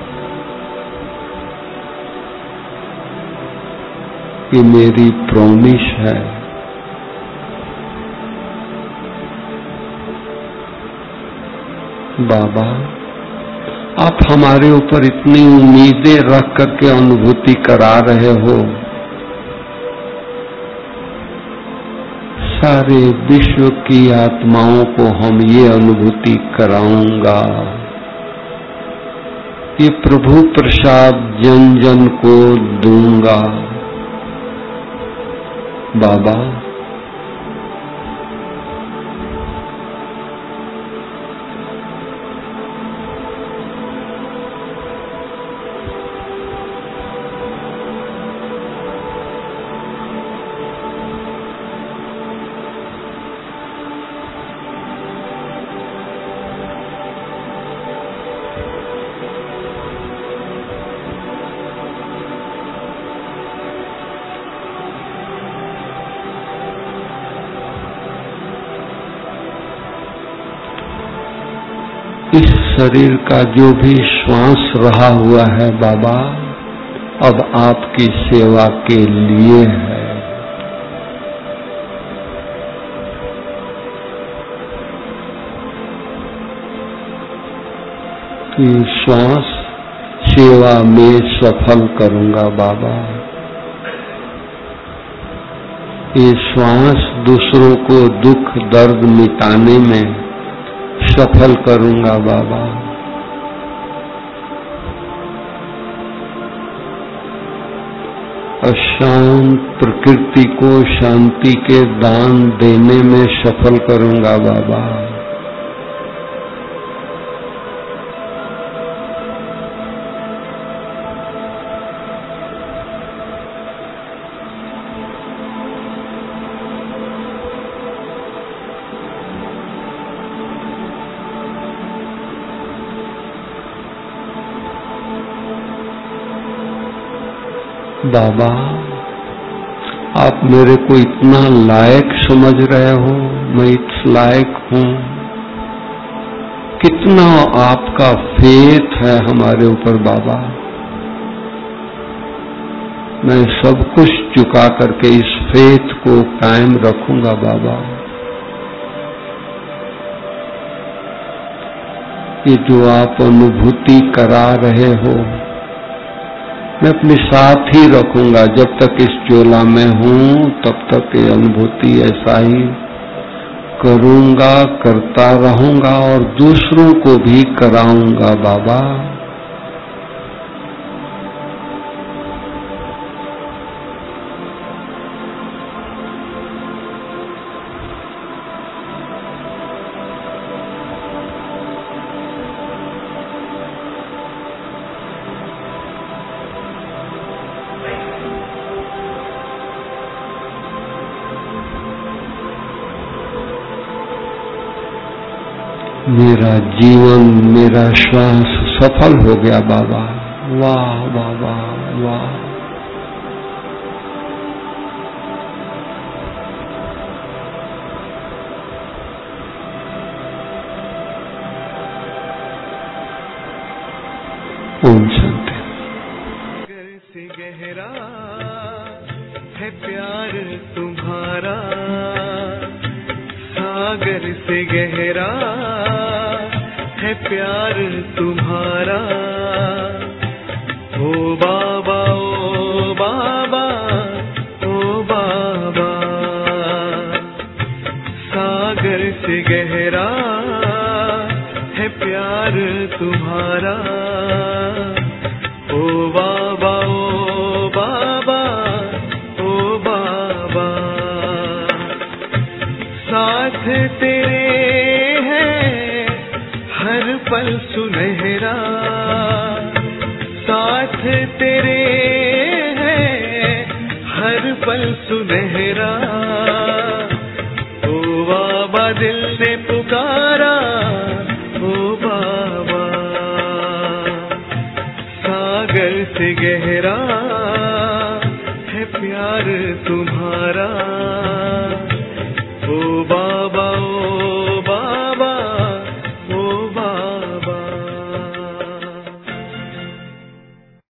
ये मेरी प्रॉमिस है। बाबा, आप हमारे ऊपर इतनी उम्मीदें रख करके अनुभूति करा रहे हो, सारे विश्व की आत्माओं को हम ये अनुभूति कराऊंगा। ये प्रभु प्रसाद जन जन को दूंगा बाबा। इस शरीर का जो भी श्वास रहा हुआ है बाबा, अब आपकी सेवा के लिए है। ये श्वास सेवा में सफल करूंगा बाबा। ये श्वास दूसरों को दुख दर्द मिटाने में सफल करूंगा बाबा। अशांत प्रकृति को शांति के दान देने में सफल करूंगा बाबा। बाबा, आप मेरे को इतना लायक समझ रहे हो, मैं इस लायक हूँ। कितना आपका फेथ है हमारे ऊपर बाबा। मैं सब कुछ चुका करके इस फेथ को कायम रखूंगा बाबा। ये जो आप अनुभूति करा रहे हो, मैं अपने साथ ही रखूंगा। जब तक इस चोला में हूँ तब तक ये अनुभूति ऐसा ही करूंगा, करता रहूंगा और दूसरों को भी कराऊंगा बाबा। मेरा जीवन, मेरा श्वास सफल हो गया बाबा। वाह बाबा वाह। ओम शांति। सागर से गहरा है प्यार तुम्हारा, सागर से गहरा है प्यार तुम्हारा। ओ बाबा ओ बाबा ओ बाबा, सागर से गहरा है प्यार तुम्हारा। ओ बाबा ओ बाबा ओ बाबा, साथ तेरे है हर पल सुनहरा, साथ तेरे है हर पल सुनहरा। ओ बाबा दिल ने पुकारा, ओ बाबा सागर से गहरा है प्यार तुम्हारा।